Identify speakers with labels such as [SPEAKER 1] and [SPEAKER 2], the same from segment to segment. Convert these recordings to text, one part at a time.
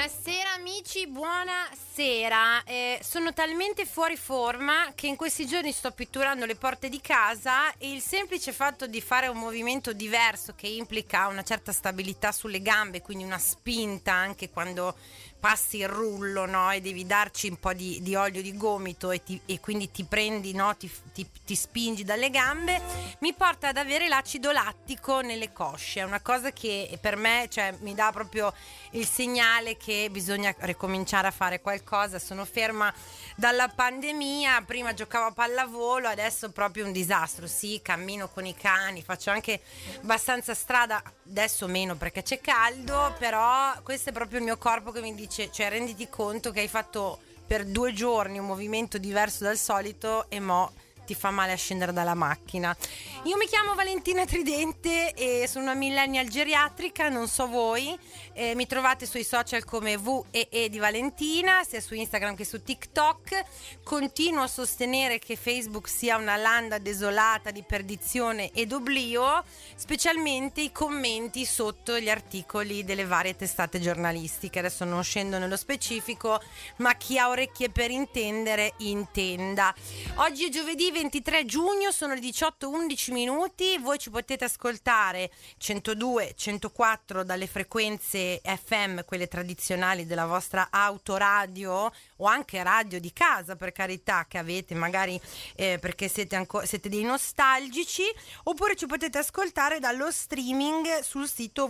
[SPEAKER 1] Buonasera amici, buonasera. Sono talmente fuori forma che in questi giorni sto pitturando le porte di casa e il semplice fatto di fare un movimento diverso che implica una certa stabilità sulle gambe, quindi una spinta anche quando passi il rullo, no? E devi darci un po' di olio di gomito e quindi ti prendi, no? Ti spingi dalle gambe, mi porta ad avere l'acido lattico nelle cosce. È una cosa che per me, cioè, mi dà proprio il segnale che bisogna ricominciare a fare qualcosa. Sono ferma dalla pandemia, prima giocavo a pallavolo, adesso proprio un disastro. Sì, cammino con i cani, faccio anche abbastanza strada, adesso meno perché c'è caldo, però questo è proprio il mio corpo che mi dice, cioè renditi conto che hai fatto per 2 giorni un movimento diverso dal solito e mo' ti fa male a scendere dalla macchina. Io mi chiamo Valentina Tridente e sono una millennial geriatrica, non so voi. Mi trovate sui social come VEE di Valentina, sia su Instagram che su TikTok. Continuo a sostenere che Facebook sia una landa desolata di perdizione ed oblio, specialmente i commenti sotto gli articoli delle varie testate giornalistiche. Adesso non scendo nello specifico, ma chi ha orecchie per intendere intenda. Oggi è giovedì 23 giugno, sono le 18:11 minuti. Voi ci potete ascoltare 102, 104 dalle frequenze FM, quelle tradizionali della vostra autoradio o anche radio di casa, per carità, che avete magari perché siete dei nostalgici, oppure ci potete ascoltare dallo streaming sul sito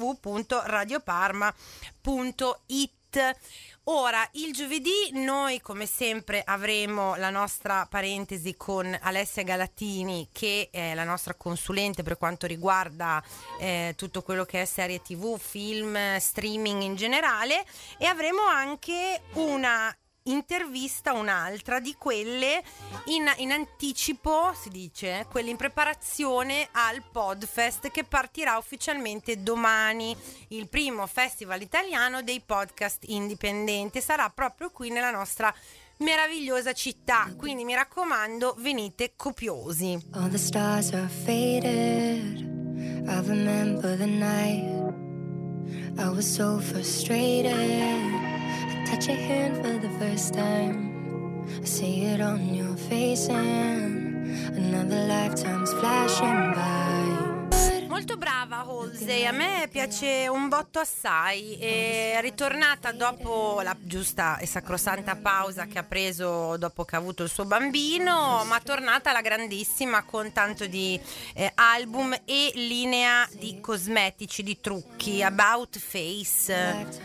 [SPEAKER 1] www.radioparma.it. Ora, il giovedì noi come sempre avremo la nostra parentesi con Alessia Galatini, che è la nostra consulente per quanto riguarda tutto quello che è serie TV, film, streaming in generale, e avremo anche una intervista, un'altra di quelle in anticipo, si dice, quelle in preparazione al Podfest che partirà ufficialmente domani, il primo festival italiano dei podcast indipendenti. Sarà proprio qui nella nostra meravigliosa città, quindi mi raccomando, venite copiosi.
[SPEAKER 2] All the stars are faded. I remember the night I was so frustrated. Touch your hand for the first time. I see it on your face and another lifetime's flashing by.
[SPEAKER 1] Molto brava Halsey, a me piace un botto assai. È ritornata dopo la giusta e sacrosanta pausa che ha preso dopo che ha avuto il suo bambino, ma tornata alla grandissima con tanto di album e linea di cosmetici, di trucchi. About Face,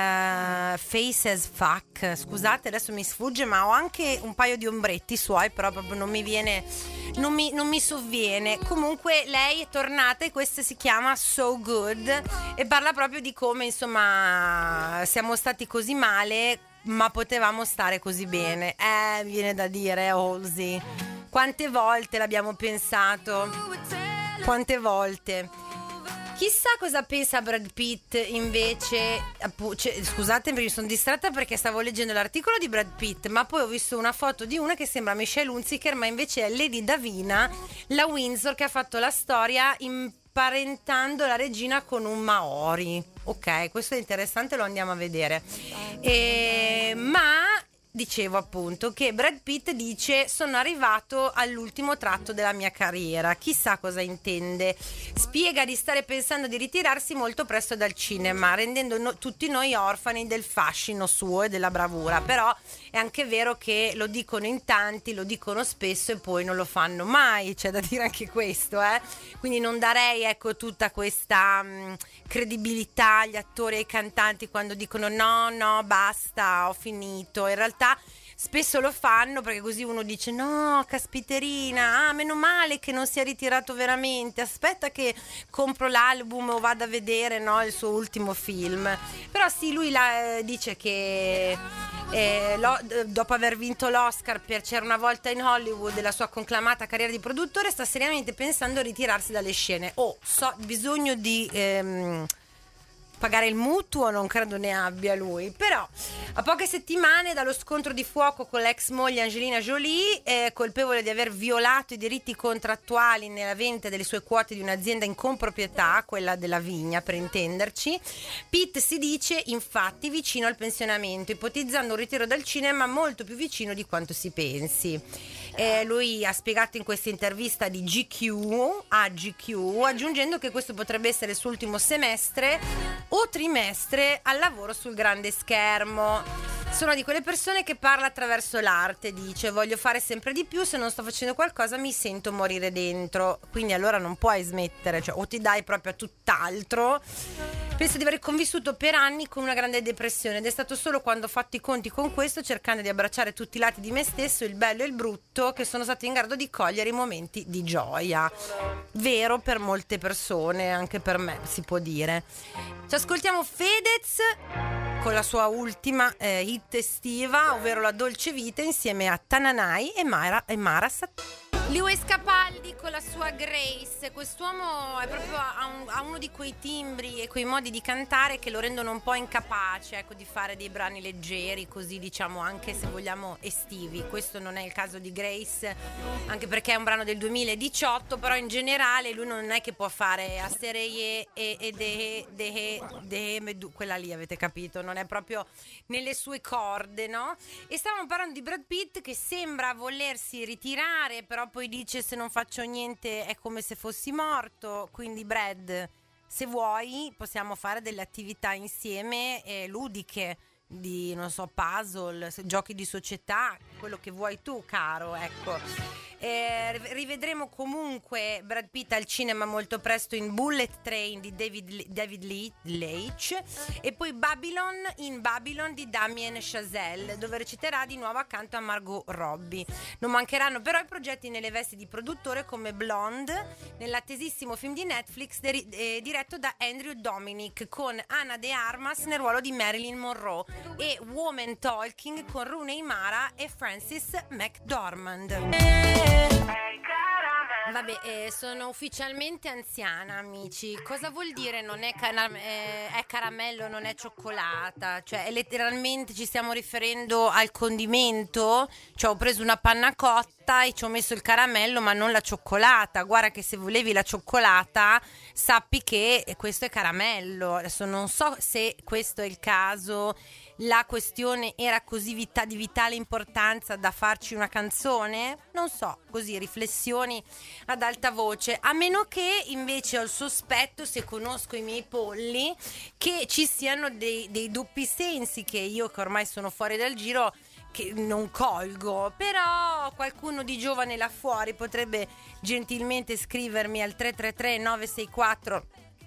[SPEAKER 1] Face as Fuck, scusate adesso mi sfugge, ma ho anche un paio di ombretti suoi, però proprio non mi viene, non mi sovviene. Comunque lei è tornata e questa si chiama So Good e parla proprio di come, insomma, siamo stati così male ma potevamo stare così bene. Viene da dire, Halsey, quante volte l'abbiamo pensato, quante volte. Chissà cosa pensa Brad Pitt invece, scusate, mi sono distratta perché stavo leggendo l'articolo di Brad Pitt, ma poi ho visto una foto di una che sembra Michelle Hunziker, ma invece è Lady Davina, la Windsor, che ha fatto la storia imparentando la regina con un Maori. Ok, questo è interessante, lo andiamo a vedere. Ma dicevo appunto che Brad Pitt dice: sono arrivato all'ultimo tratto della mia carriera. Chissà cosa intende. Spiega di stare pensando di ritirarsi molto presto dal cinema, rendendo tutti noi orfani del fascino suo e della bravura. Però è anche vero che lo dicono in tanti, lo dicono spesso e poi non lo fanno mai, c'è da dire anche questo, quindi non darei, ecco, tutta questa credibilità agli attori e ai cantanti quando dicono no, basta, ho finito. In realtà spesso lo fanno perché così uno dice: no, caspiterina, meno male che non si è ritirato veramente, aspetta che compro l'album o vado a vedere, no, il suo ultimo film. Però sì, lui dice che dopo aver vinto l'Oscar per C'era una volta in Hollywood, la sua conclamata carriera di produttore, sta seriamente pensando a ritirarsi dalle scene. Bisogno di pagare il mutuo non credo ne abbia lui, però A poche settimane dallo scontro di fuoco con l'ex moglie Angelina Jolie, colpevole di aver violato i diritti contrattuali nella vendita delle sue quote di un'azienda in comproprietà, quella della vigna per intenderci, Pitt si dice infatti vicino al pensionamento, ipotizzando un ritiro dal cinema molto più vicino di quanto si pensi. Lui ha spiegato in questa intervista di GQ, aggiungendo che questo potrebbe essere il suo ultimo semestre o trimestre al lavoro sul grande schermo. Sono di quelle persone che parla attraverso l'arte, dice voglio fare sempre di più, se non sto facendo qualcosa mi sento morire dentro, quindi allora non puoi smettere, cioè o ti dai proprio a tutt'altro. Penso di aver convissuto per anni con una grande depressione ed è stato solo quando ho fatto i conti con questo, cercando di abbracciare tutti i lati di me stesso, il bello e il brutto, che sono stato in grado di cogliere i momenti di gioia. Vero per molte persone, anche per me si può dire. Ci ascoltiamo Fedez con la sua ultima hit estiva, ovvero La Dolce Vita, insieme a Tananai e Mara Sattari. Lewis Capaldi con la sua Grace. Quest'uomo è proprio ha uno di quei timbri e quei modi di cantare che lo rendono un po' incapace, ecco, di fare dei brani leggeri, così diciamo anche se vogliamo estivi. Questo non è il caso di Grace, anche perché è un brano del 2018, però in generale lui non è che può fare a serie quella lì, avete capito? Non è proprio nelle sue corde, no? E stavamo parlando di Brad Pitt che sembra volersi ritirare, però poi dice se non faccio niente è come se fossi morto, quindi Brad, se vuoi possiamo fare delle attività insieme ludiche, di non so, puzzle, giochi di società, quello che vuoi tu, caro, ecco. Rivedremo comunque Brad Pitt al cinema molto presto in Bullet Train di David Leitch e poi Babylon di Damien Chazelle, dove reciterà di nuovo accanto a Margot Robbie. Non mancheranno però i progetti nelle vesti di produttore come Blonde, nell'attesissimo film di Netflix diretto da Andrew Dominic, con Ana de Armas nel ruolo di Marilyn Monroe, e Woman Talking con Rooney Mara e Frances McDormand. Vabbè, sono ufficialmente anziana, amici. Cosa vuol dire non è caramello, non è cioccolata? Cioè, letteralmente ci stiamo riferendo al condimento? Cioè, ho preso una panna cotta e ci ho messo il caramello, ma non la cioccolata. Guarda che se volevi la cioccolata, sappi che questo è caramello. Adesso non so se questo è il caso. La questione era così di vitale importanza da farci una canzone? Non so, così riflessioni ad alta voce, a meno che invece ho il sospetto, se conosco i miei polli, che ci siano dei doppi sensi che io, che ormai sono fuori dal giro, che non colgo. Però qualcuno di giovane là fuori potrebbe gentilmente scrivermi al 333 964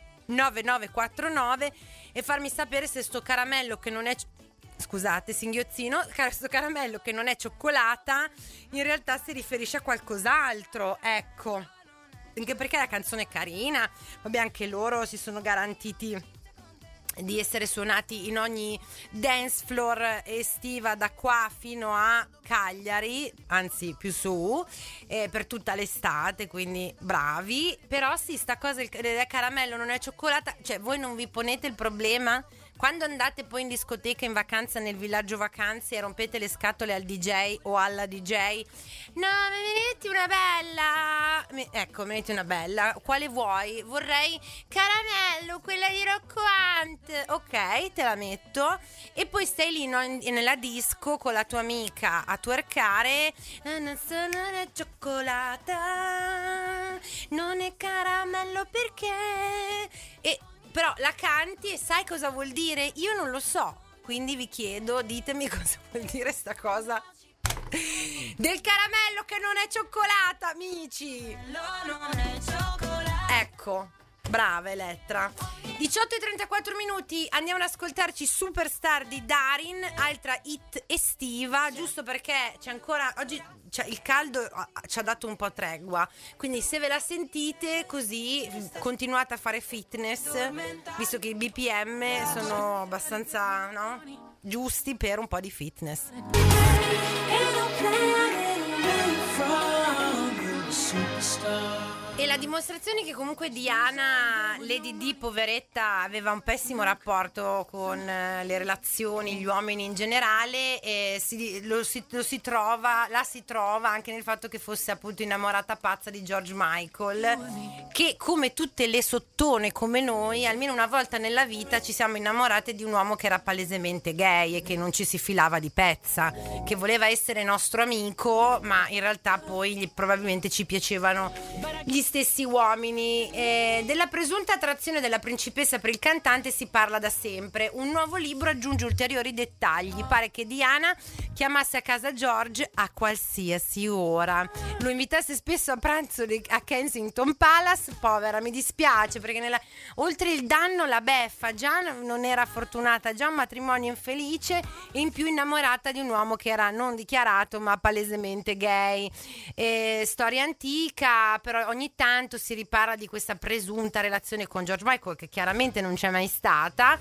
[SPEAKER 1] 9949 e farmi sapere se sto caramello che non è, scusate, singhiozzino, questo caramello che non è cioccolata in realtà si riferisce a qualcos'altro, ecco. Anche perché la canzone è carina, vabbè, anche loro si sono garantiti di essere suonati in ogni dance floor estiva da qua fino a Cagliari, anzi più su, per tutta l'estate, quindi bravi. Però sì, sta cosa del caramello non è cioccolata, cioè voi non vi ponete il problema quando andate poi in discoteca, in vacanza, nel villaggio vacanze, e rompete le scatole al DJ o alla DJ? No, mi metti una bella, ecco, mi metti una bella, quale vuoi? Vorrei caramello, quella di Rocco Hunt. Ok, te la metto. E poi stai lì, no, nella disco con la tua amica a twerkare. Non è cioccolata, non è caramello perché... E però la canti e sai cosa vuol dire? Io non lo so, quindi vi chiedo, ditemi cosa vuol dire sta cosa del caramello che non è cioccolata, amici. Non è cioccolata. Ecco, brava Elettra. 18:34, andiamo ad ascoltarci Superstar di Darin, altra hit estiva, giusto perché c'è ancora oggi, cioè, il caldo ci ha dato un po' tregua, quindi se ve la sentite così continuate a fare fitness, visto che i BPM sono abbastanza, no, giusti per un po' di fitness. Superstar. E la dimostrazione che comunque Diana, Lady Di, poveretta, aveva un pessimo rapporto con le relazioni, gli uomini in generale, e la si trova anche nel fatto che fosse appunto innamorata pazza di George Michael, che come tutte le sottone come noi, almeno una volta nella vita ci siamo innamorate di un uomo che era palesemente gay e che non ci si filava di pezza, che voleva essere nostro amico, ma in realtà poi probabilmente ci piacevano gli stessi uomini. Della presunta attrazione della principessa per il cantante si parla da sempre. Un nuovo libro aggiunge ulteriori dettagli. Pare che Diana chiamasse a casa George a qualsiasi ora, lo invitasse spesso a pranzo a Kensington Palace. Povera, mi dispiace, perché oltre il danno la beffa, già non era fortunata, già un matrimonio infelice e in più innamorata di un uomo che era non dichiarato ma palesemente gay. Storia antica, però ogni tanto si riparla di questa presunta relazione con George Michael, che chiaramente non c'è mai stata.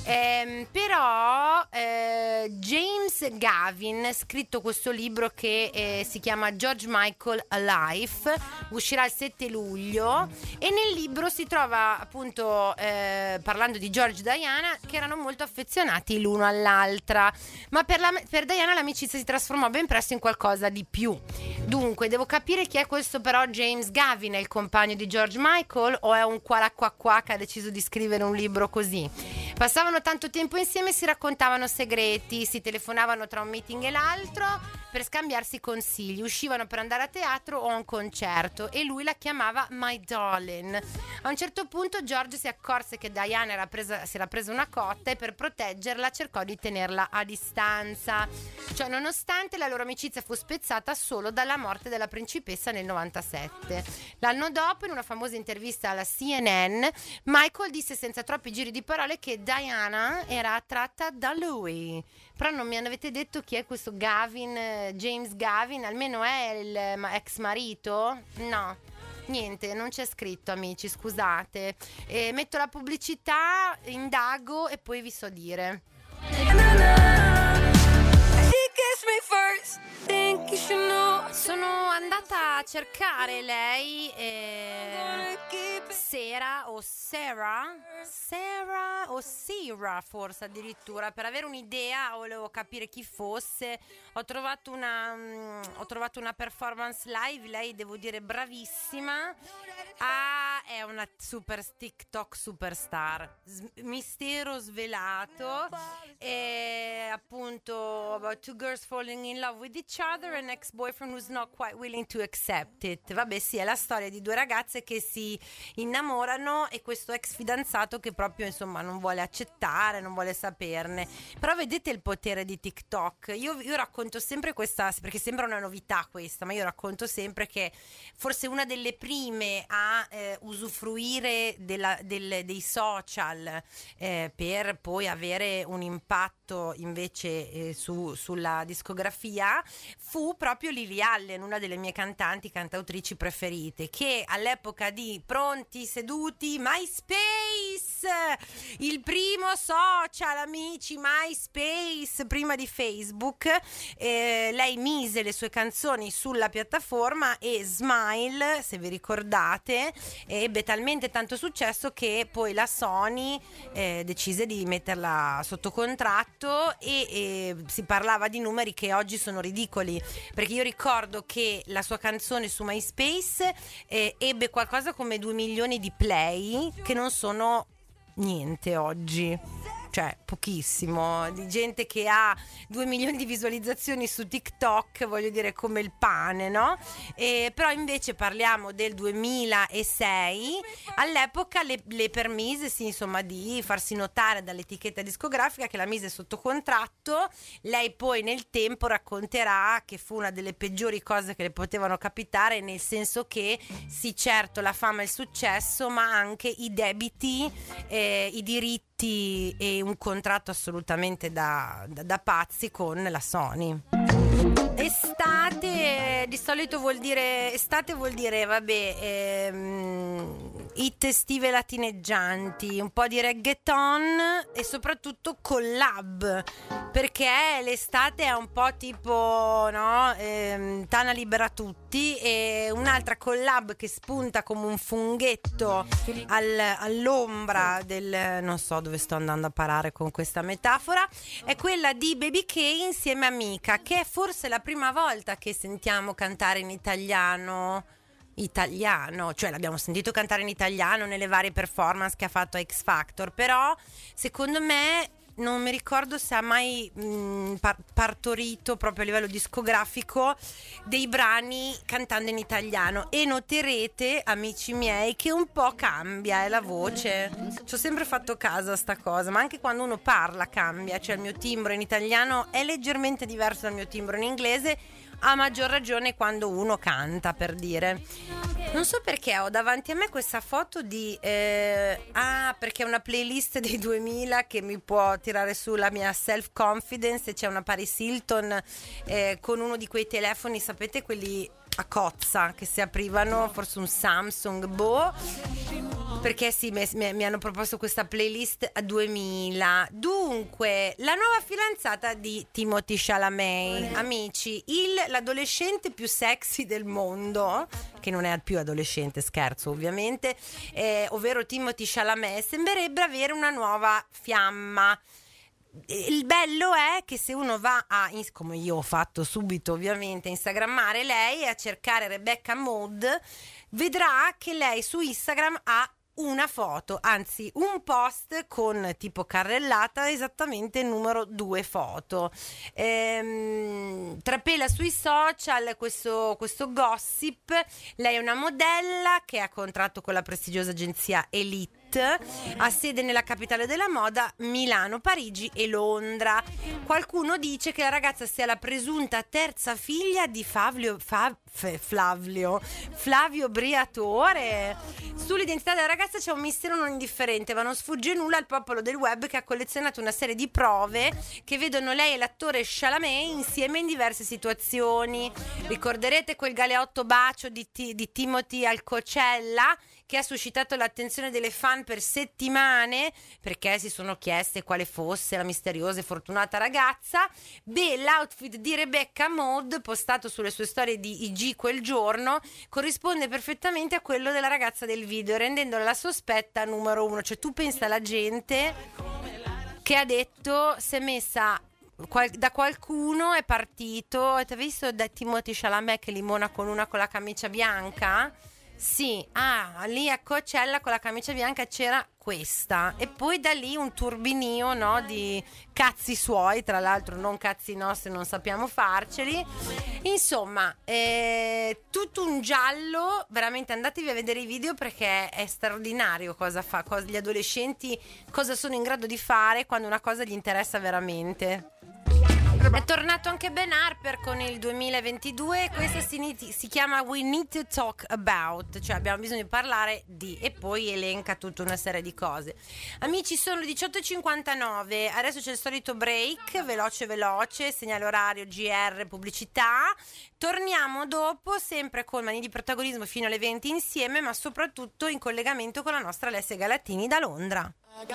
[SPEAKER 1] Però James Gavin ha scritto questo libro che si chiama George Michael A Life, uscirà il 7 luglio, e nel libro si trova appunto parlando di George e Diana, che erano molto affezionati l'uno all'altra, ma per Diana l'amicizia si trasformò ben presto in qualcosa di più. Dunque devo capire chi è questo, però James Gavin è il compagno di George Michael o è un qua che ha deciso di scrivere un libro così? Passavano tanto tempo insieme, si raccontavano segreti, si telefonavano tra un meeting e l'altro per scambiarsi consigli, uscivano per andare a teatro o a un concerto e lui la chiamava My Darling. A un certo punto George si accorse che Diana si era presa una cotta e per proteggerla cercò di tenerla a distanza. Cioè, nonostante la loro amicizia fu spezzata solo dalla morte della principessa nel 97. L'anno dopo, in una famosa intervista alla CNN, Michael disse senza troppi giri di parole che Diana era attratta da lui. Però non mi avete detto chi è questo Gavin, James Gavin, almeno è il ex marito? No, niente, non c'è scritto, amici, scusate. Metto la pubblicità, indago e poi vi so dire. Sono andata a cercare lei, Sarah o Sera forse addirittura, per avere un'idea. Volevo capire chi fosse. Ho trovato una performance live. Lei, devo dire, bravissima. È una TikTok superstar, mistero svelato, appunto about two girls falling in love with each other and ex-boyfriend who's not quite willing to accept it. Vabbè, sì, è la storia di due ragazze che si innamorano e questo ex fidanzato che proprio, insomma, non vuole accettare, non vuole saperne. Però vedete il potere di TikTok. Io racconto sempre questa, perché sembra una novità questa, ma io racconto sempre che forse una delle prime a usufruire dei social per poi avere un impatto invece sulla discografia fu proprio Lily Allen, una delle mie cantautrici preferite, che all'epoca di Pronti Seduti, MySpace, il primo social, amici, MySpace prima di Facebook, lei mise le sue canzoni sulla piattaforma e Smile, se vi ricordate, ebbe talmente tanto successo che poi la Sony decise di metterla sotto contratto e si parlava di numeri che oggi sono ridicoli, perché io ricordo che la sua canzone su MySpace ebbe qualcosa come 2 milioni di play, che non sono niente oggi. Cioè, pochissimo, di gente che ha 2 milioni di visualizzazioni su TikTok, voglio dire, come il pane, no? Però invece parliamo del 2006, all'epoca le permise, sì, insomma, di farsi notare dall'etichetta discografica, che la mise sotto contratto. Lei poi nel tempo racconterà che fu una delle peggiori cose che le potevano capitare, nel senso che sì, certo, la fama e il successo, ma anche i debiti, i diritti e un contratto assolutamente da pazzi con la Sony. Estate di solito vuol dire vabbè, hit estive latineggianti, un po' di reggaeton e soprattutto collab, perché l'estate è un po' tipo, no, Tana libera tutti, e un'altra collab che spunta come un funghetto all'ombra del, non so dove sto andando a parare con questa metafora, è quella di Baby K insieme a Mika, che è forse la prima volta che sentiamo cantare in italiano, cioè l'abbiamo sentito cantare in italiano nelle varie performance che ha fatto a X Factor, però secondo me non mi ricordo se ha mai partorito proprio a livello discografico dei brani cantando in italiano, e noterete, amici miei, che un po' cambia la voce. Ci ho sempre fatto caso a sta cosa, ma anche quando uno parla cambia, cioè il mio timbro in italiano è leggermente diverso dal mio timbro in inglese, a maggior ragione quando uno canta, per dire. Non so perché ho davanti a me questa foto di perché è una playlist dei 2000 che mi può tirare su la mia self confidence, e c'è una Paris Hilton con uno di quei telefoni, sapete, quelli a cozza che si aprivano, forse un Samsung, perché sì, mi hanno proposto questa playlist a 2000. Dunque, la nuova fidanzata di Timothée Chalamet, amici, l'adolescente più sexy del mondo, che non è più adolescente, scherzo ovviamente, ovvero Timothée Chalamet, sembrerebbe avere una nuova fiamma. Il bello è che se uno va come io ho fatto subito ovviamente, a instagrammare lei e a cercare Rebecca Mode, vedrà che lei su Instagram ha una foto, anzi un post con tipo carrellata esattamente il numero 2 foto. Trapela sui social questo gossip. Lei è una modella che ha contratto con la prestigiosa agenzia Elite, ha sede nella capitale della moda, Milano, Parigi e Londra. Qualcuno dice che la ragazza sia la presunta terza figlia di Flavio Briatore. Sull'identità della ragazza c'è un mistero non indifferente, ma non sfugge nulla al popolo del web, che ha collezionato una serie di prove che vedono lei e l'attore Chalamet insieme in diverse situazioni. Ricorderete quel galeotto bacio di Timothy al Coachella, che ha suscitato l'attenzione delle fan per settimane, perché si sono chieste quale fosse la misteriosa e fortunata ragazza. L'outfit di Rebecca Mode, postato sulle sue storie di IG quel giorno, corrisponde perfettamente a quello della ragazza del video, rendendola la sospetta numero 1. Cioè, tu pensa alla gente che ha detto, si è messa da qualcuno, è partito, avete visto da Timothée Chalamet che limona con la camicia bianca? Sì, lì a Coachella con la camicia bianca c'era questa, e poi da lì un turbinio, no, di cazzi suoi, tra l'altro non cazzi nostri, non sappiamo farceli. Insomma, tutto un giallo, veramente andatevi a vedere i video perché è straordinario gli adolescenti cosa sono in grado di fare quando una cosa gli interessa veramente. È tornato anche Ben Harper con il 2022, questa si chiama We Need to Talk About, cioè abbiamo bisogno di parlare di, e poi elenca tutta una serie di cose. Amici, sono le 18:59, adesso c'è il solito break, veloce, segnale orario, GR, pubblicità. Torniamo dopo, sempre con Mani di Protagonismo fino alle 20 insieme, ma soprattutto in collegamento con la nostra Alessia Galattini da Londra.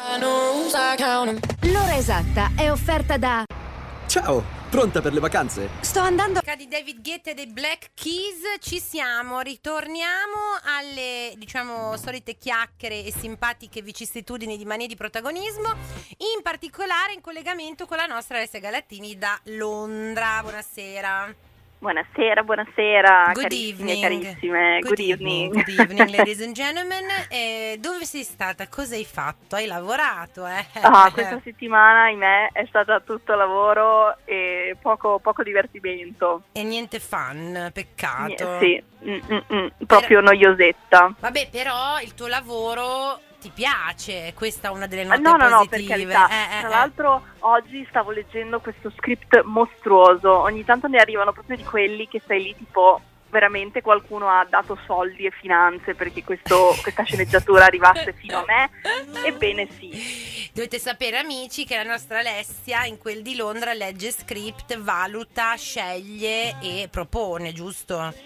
[SPEAKER 3] L'ora esatta è offerta da...
[SPEAKER 4] Ciao, pronta per le vacanze?
[SPEAKER 3] Sto andando...
[SPEAKER 1] Di David Guetta e dei Black Keys, ci siamo, ritorniamo alle, diciamo, solite chiacchiere e simpatiche vicissitudini di Manie di Protagonismo, in particolare in collegamento con la nostra Alessia Galattini da Londra. Buonasera.
[SPEAKER 5] Buonasera,
[SPEAKER 1] Good
[SPEAKER 5] carissime,
[SPEAKER 1] evening.
[SPEAKER 5] carissime. Good evening.
[SPEAKER 1] Good evening, ladies and gentlemen. Dove sei stata? Cosa hai fatto? Hai lavorato?
[SPEAKER 5] Questa settimana, ahimè, è stata tutto lavoro e poco divertimento.
[SPEAKER 1] E niente fun, peccato.
[SPEAKER 5] Sì, proprio noiosetta.
[SPEAKER 1] Vabbè, però il tuo lavoro ti piace, questa è una delle note
[SPEAKER 5] No,
[SPEAKER 1] positive.
[SPEAKER 5] per carità. Tra l'altro oggi stavo leggendo questo script mostruoso, ogni tanto ne arrivano proprio di quelli che sei lì tipo veramente qualcuno ha dato soldi e finanze perché questa sceneggiatura arrivasse fino a me. Ebbene sì.
[SPEAKER 1] Dovete sapere, amici, che la nostra Alessia in quel di Londra legge script, valuta, sceglie e propone, giusto?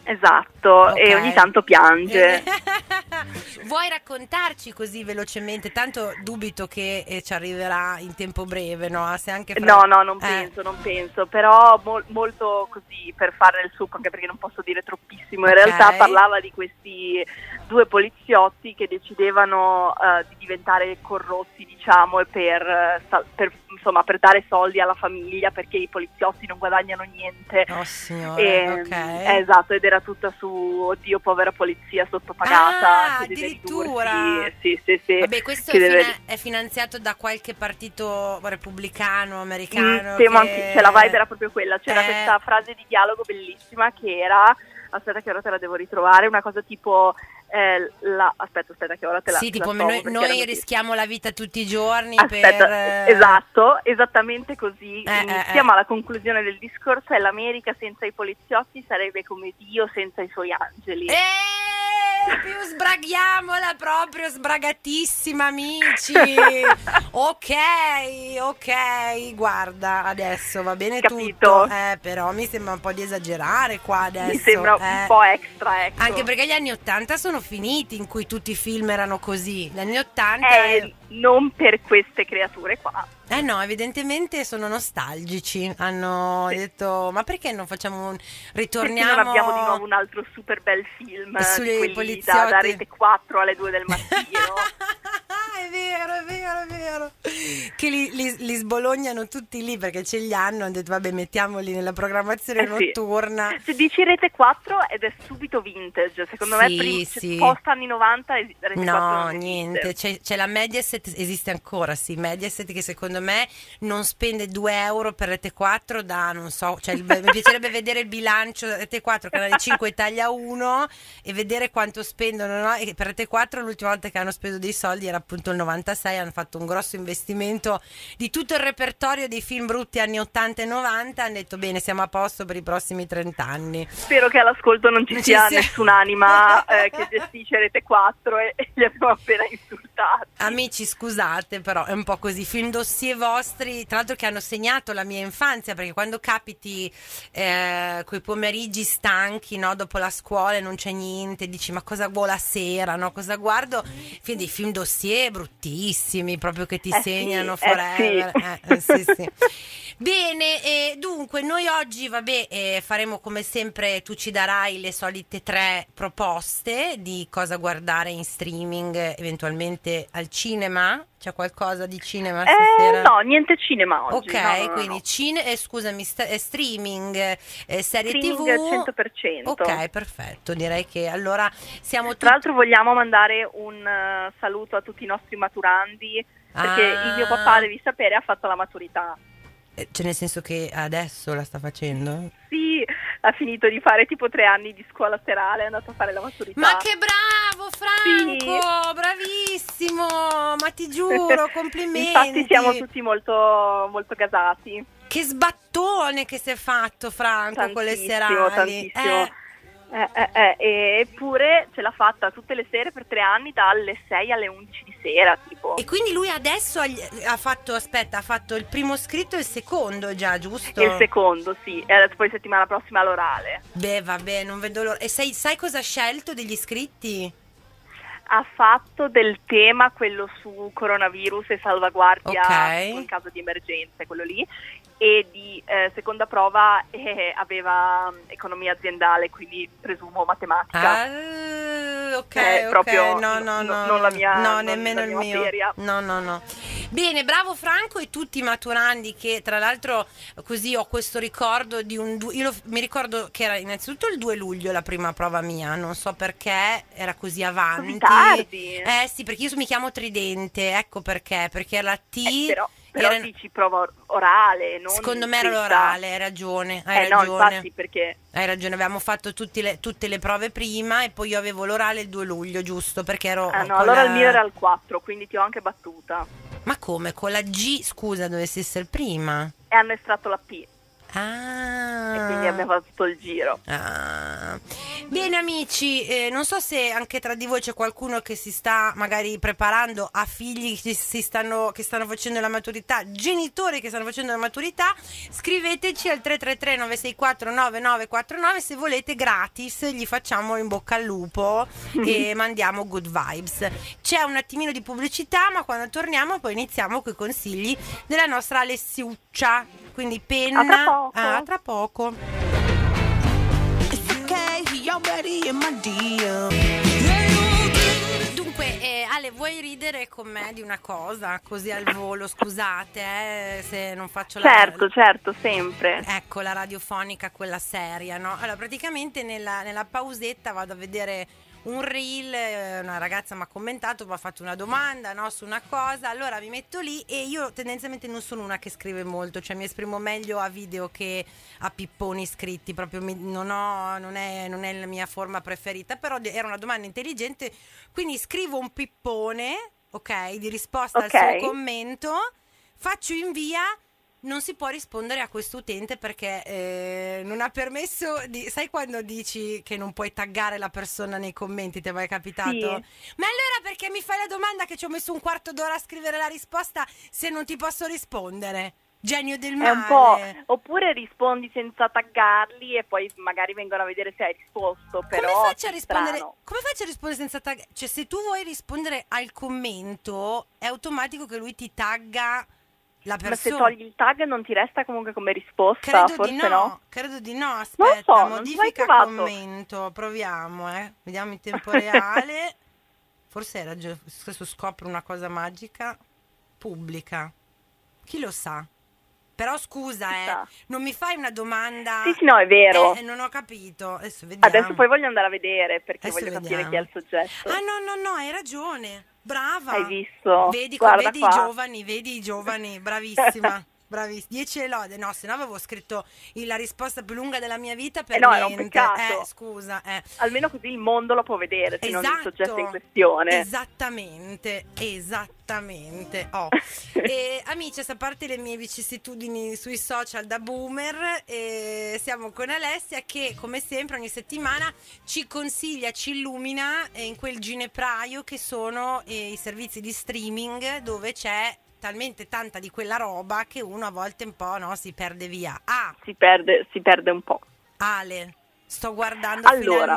[SPEAKER 5] Esatto,
[SPEAKER 1] Ok.
[SPEAKER 5] e ogni tanto piange.
[SPEAKER 1] Vuoi raccontarci così velocemente? Tanto dubito che ci arriverà in tempo breve, no? Se anche
[SPEAKER 5] No, non penso, però molto così per fare il succo, anche perché non posso dire troppissimo. In
[SPEAKER 1] Ok.
[SPEAKER 5] realtà parlava di questi due poliziotti che decidevano di diventare corrotti, diciamo, e per dare soldi alla famiglia, perché i poliziotti non guadagnano niente.
[SPEAKER 1] Oh signore, ok.
[SPEAKER 5] Esatto, ed era tutta su, oddio, povera polizia sottopagata. Che deve
[SPEAKER 1] addirittura.
[SPEAKER 5] ridursi. Sì.
[SPEAKER 1] Vabbè, questo è finanziato da qualche partito repubblicano, americano.
[SPEAKER 5] Cioè, la vibe era proprio quella. C'era questa frase di dialogo bellissima che era, aspetta che ora te la devo ritrovare, una cosa tipo aspetta che ora te la
[SPEAKER 1] sì, tipo
[SPEAKER 5] trovo,
[SPEAKER 1] noi rischiamo la vita tutti i giorni
[SPEAKER 5] esatto, esattamente così. Siamo alla conclusione del discorso, e l'America senza i poliziotti sarebbe come Dio senza i suoi angeli.
[SPEAKER 1] Più sbraghiamola, proprio sbragatissima, amici. ok, guarda, adesso va bene.
[SPEAKER 5] Capito?
[SPEAKER 1] Tutto, però mi sembra un po' di esagerare qua adesso.
[SPEAKER 5] Mi sembra un po' extra, ecco.
[SPEAKER 1] Anche perché gli anni 80 sono finiti in cui tutti i film erano così. Gli anni 80
[SPEAKER 5] non per queste creature qua.
[SPEAKER 1] No, evidentemente sono nostalgici. Hanno detto, ma perché non facciamo ritorniamo?
[SPEAKER 5] Perché non abbiamo di nuovo un altro super bel film
[SPEAKER 1] sui
[SPEAKER 5] quelli
[SPEAKER 1] poliziotti
[SPEAKER 5] da Rete 4 alle 2 del mattino.
[SPEAKER 1] È vero. Che li sbolognano tutti lì perché ce li hanno detto vabbè, mettiamoli nella programmazione notturna.
[SPEAKER 5] Se dici Rete 4 ed è subito vintage, secondo me post anni 90 Rete 4
[SPEAKER 1] no, niente, c'è la Mediaset, esiste ancora, sì, Mediaset, che secondo me non spende 2 euro per Rete 4 da non so, cioè mi piacerebbe vedere il bilancio Rete 4, Canale 5, Italia 1, e vedere quanto spendono, no? E per Rete 4 l'ultima volta che hanno speso dei soldi era appunto il 96, hanno fatto un grosso investimento di tutto il repertorio dei film brutti anni 80 e 90, hanno detto bene, siamo a posto per i prossimi 30 anni.
[SPEAKER 5] Spero che all'ascolto non ci sia nessun'anima che gestisce Rete 4 e li abbiamo appena insultati.
[SPEAKER 1] Amici, scusate, però è un po' così, film dossier vostri, tra l'altro che hanno segnato la mia infanzia, perché quando capiti quei pomeriggi stanchi, no, dopo la scuola e non c'è niente, dici ma cosa vuoi la sera, no, cosa guardo? Dei film dossier bruttissimi, proprio che ti segnano forever. Sì. Bene, dunque noi oggi faremo come sempre, tu ci darai le solite 3 proposte di cosa guardare in streaming, eventualmente al cinema. C'è qualcosa di cinema stasera?
[SPEAKER 5] No, niente cinema oggi.
[SPEAKER 1] Ok, quindi streaming, serie
[SPEAKER 5] streaming
[SPEAKER 1] TV
[SPEAKER 5] 100%.
[SPEAKER 1] Ok, perfetto, direi che allora siamo tutti.
[SPEAKER 5] Tra l'altro vogliamo mandare un saluto a tutti i nostri maturandi, perché il mio papà, devi sapere, ha fatto la maturità.
[SPEAKER 1] Cioè, nel senso che adesso la sta facendo?
[SPEAKER 5] Sì, ha finito di fare tipo 3 anni di scuola serale, è andato a fare la maturità.
[SPEAKER 1] Ma che bravo Franco, bravissimo, ma ti giuro, complimenti.
[SPEAKER 5] Infatti siamo tutti molto, molto gasati.
[SPEAKER 1] Che sbattone che si è fatto Franco con le serali.
[SPEAKER 5] Tantissimo. Eppure ce l'ha fatta tutte le sere per 3 anni, dalle 6 alle 11 di sera tipo.
[SPEAKER 1] E quindi lui adesso ha fatto il primo scritto e il secondo già, giusto?
[SPEAKER 5] Il secondo, sì, e adesso poi settimana prossima l'orale.
[SPEAKER 1] Beh, vabbè, non vedo l'ora. E sai cosa ha scelto degli scritti?
[SPEAKER 5] Ha fatto del tema quello su coronavirus e salvaguardia in caso di emergenze, quello lì, e di seconda prova aveva economia aziendale, quindi presumo matematica.
[SPEAKER 1] Ok,
[SPEAKER 5] proprio
[SPEAKER 1] no,
[SPEAKER 5] non la mia,
[SPEAKER 1] no,
[SPEAKER 5] non
[SPEAKER 1] nemmeno
[SPEAKER 5] la
[SPEAKER 1] il
[SPEAKER 5] mia
[SPEAKER 1] mio.
[SPEAKER 5] materia.
[SPEAKER 1] No. Bene, bravo Franco e tutti i maturandi, che tra l'altro così ho questo ricordo di mi ricordo che era innanzitutto il 2 luglio la prima prova mia, non so perché era così avanti.
[SPEAKER 5] Così tardi?
[SPEAKER 1] Sì, perché io mi chiamo Tridente, ecco perché la T.
[SPEAKER 5] Però dici prova orale, non
[SPEAKER 1] secondo me era l'orale, hai ragione.
[SPEAKER 5] No, infatti, perché
[SPEAKER 1] hai ragione, avevamo fatto tutte le prove prima e poi io avevo l'orale il 2 luglio, giusto? Perché ero
[SPEAKER 5] no, allora il mio era il 4, quindi ti ho anche battuta.
[SPEAKER 1] Ma come? Con la G, scusa, dovessi essere prima?
[SPEAKER 5] E hanno estratto la P. E quindi abbiamo fatto tutto il giro.
[SPEAKER 1] Bene amici, non so se anche tra di voi c'è qualcuno che si sta magari preparando, ha figli che stanno facendo la maturità, genitori che stanno facendo la maturità, scriveteci al 333 964 9949, se volete gratis gli facciamo in bocca al lupo e mandiamo good vibes. C'è un attimino di pubblicità, ma quando torniamo poi iniziamo con i consigli della nostra Alessiuccia, quindi penna. Tra poco. Dunque, Ale, vuoi ridere con me di una cosa così al volo? Scusate, se non faccio
[SPEAKER 5] Certo, sempre.
[SPEAKER 1] Ecco, la radiofonica, quella seria, no? Allora, praticamente nella pausetta vado a vedere un reel, una ragazza mi ha commentato, mi ha fatto una domanda, no, su una cosa, allora mi metto lì e io tendenzialmente non sono una che scrive molto, cioè mi esprimo meglio a video che a pipponi scritti, proprio non è la mia forma preferita, però era una domanda intelligente, quindi scrivo un pippone, ok, di risposta al suo commento, faccio invia. Non si può rispondere a quest'utente perché non ha permesso sai quando dici che non puoi taggare la persona nei commenti, ti è mai capitato?
[SPEAKER 5] Sì.
[SPEAKER 1] Ma allora perché mi fai la domanda che ci ho messo un quarto d'ora a scrivere la risposta se non ti posso rispondere? Genio del male.
[SPEAKER 5] È un po', oppure rispondi senza taggarli e poi magari vengono a vedere se hai risposto, però
[SPEAKER 1] come faccio a rispondere senza taggare? Cioè se tu vuoi rispondere al commento è automatico che lui ti tagga la persona.
[SPEAKER 5] Ma se togli il tag non ti resta comunque come risposta?
[SPEAKER 1] Credo di no, aspetta,
[SPEAKER 5] non so,
[SPEAKER 1] modifica commento, proviamo, vediamo in tempo reale. Forse era già, adesso scopro una cosa magica, pubblica, chi lo sa. Però scusa, non mi fai una domanda?
[SPEAKER 5] Sì, no, è vero.
[SPEAKER 1] Non ho capito, adesso vediamo.
[SPEAKER 5] Adesso poi voglio andare a vedere perché voglio capire chi è il soggetto.
[SPEAKER 1] No, hai ragione. Brava.
[SPEAKER 5] Hai visto?
[SPEAKER 1] Vedi i giovani, bravissima. 10 lode. No, se no avevo scritto la risposta più lunga della mia vita per niente.
[SPEAKER 5] Era un peccato.
[SPEAKER 1] Scusa.
[SPEAKER 5] Almeno così il mondo lo può vedere, se non il soggetto in questione.
[SPEAKER 1] Esattamente. Amici, a parte le mie vicissitudini sui social da boomer, siamo con Alessia che come sempre ogni settimana ci consiglia, ci illumina in quel ginepraio che sono i servizi di streaming dove c'è talmente tanta di quella roba che uno a volte un po' si perde via. Si
[SPEAKER 5] perde un po'.
[SPEAKER 1] Ale, sto guardando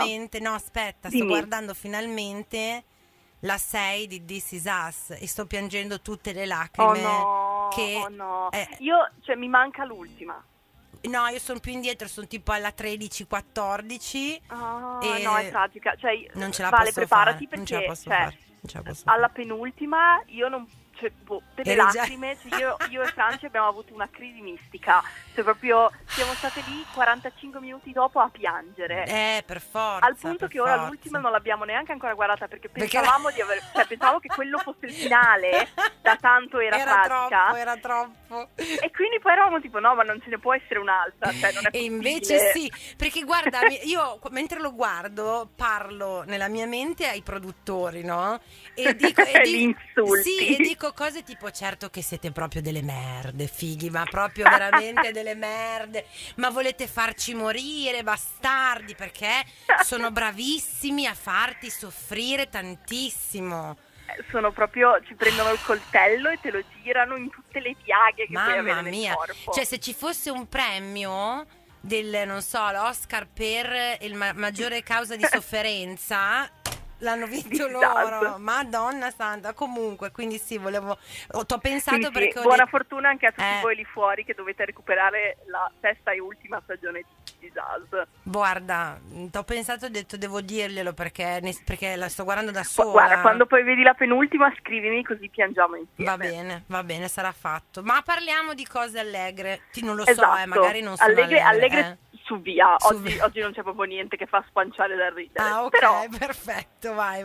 [SPEAKER 1] finalmente la 6 di This Is Us e sto piangendo tutte le lacrime.
[SPEAKER 5] No. Io, mi manca l'ultima.
[SPEAKER 1] No, io sono più indietro, sono tipo alla 13-14.
[SPEAKER 5] No, è tragica.
[SPEAKER 1] Non ce la
[SPEAKER 5] posso
[SPEAKER 1] fare.
[SPEAKER 5] preparati perché
[SPEAKER 1] non ce la posso fare.
[SPEAKER 5] Alla penultima io non... delle lacrime, io e Franci abbiamo avuto una crisi mistica, proprio siamo state lì 45 minuti dopo a piangere,
[SPEAKER 1] per forza,
[SPEAKER 5] al punto che ora l'ultima non l'abbiamo neanche ancora guardata perché pensavamo pensavo che quello fosse il finale, da tanto era tragica,
[SPEAKER 1] era troppo
[SPEAKER 5] e quindi poi eravamo tipo no, ma non ce ne può essere un'altra, non è possibile.
[SPEAKER 1] E invece sì, perché guarda, io mentre lo guardo parlo nella mia mente ai produttori, no? E dico
[SPEAKER 5] gli insulti.
[SPEAKER 1] Sì, e dico cose tipo certo che siete proprio delle merde, fighi, ma proprio veramente delle merde, ma volete farci morire, bastardi, perché sono bravissimi a farti soffrire tantissimo.
[SPEAKER 5] Sono proprio, ci prendono il coltello e te lo girano in tutte le piaghe che puoi avere nel corpo.
[SPEAKER 1] Cioè se ci fosse un premio l'Oscar per il maggiore causa di sofferenza l'hanno vinto loro, Madonna santa. Comunque, quindi sì, t'ho pensato perché
[SPEAKER 5] buona fortuna anche a tutti voi lì fuori che dovete recuperare la sesta e ultima stagione di Zaz.
[SPEAKER 1] Guarda, t'ho pensato e ho detto devo dirglielo perché la sto guardando da sola.
[SPEAKER 5] Guarda, quando poi vedi la penultima scrivimi così piangiamo insieme.
[SPEAKER 1] Va bene, sarà fatto. Ma parliamo di cose allegre. Non lo
[SPEAKER 5] esatto.
[SPEAKER 1] So, magari non sono
[SPEAKER 5] allegre. Su via, oggi non c'è proprio niente che fa spanciare da ridere.
[SPEAKER 1] Ok,
[SPEAKER 5] però...
[SPEAKER 1] perfetto, vai.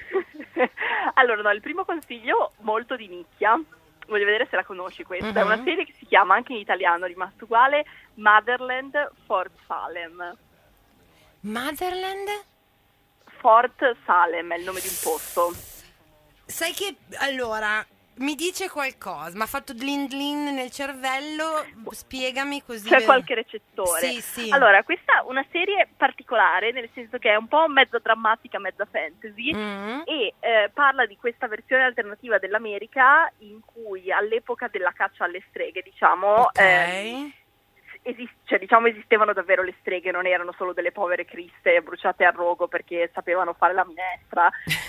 [SPEAKER 5] Allora, il primo consiglio molto di nicchia, voglio vedere se la conosci questa, è una serie che si chiama anche in italiano, rimasto uguale, Motherland Fort Salem.
[SPEAKER 1] Motherland?
[SPEAKER 5] Fort Salem è il nome di un posto.
[SPEAKER 1] Sai che, allora... Mi dice qualcosa, mi ha fatto glin glin nel cervello, spiegami così.
[SPEAKER 5] C'è qualche recettore.
[SPEAKER 1] Sì.
[SPEAKER 5] Allora, questa è una serie particolare, nel senso che è un po' mezza drammatica, mezza fantasy, e parla di questa versione alternativa dell'America in cui all'epoca della caccia alle streghe, diciamo, esistevano davvero le streghe, non erano solo delle povere criste bruciate a rogo perché sapevano fare la minestra.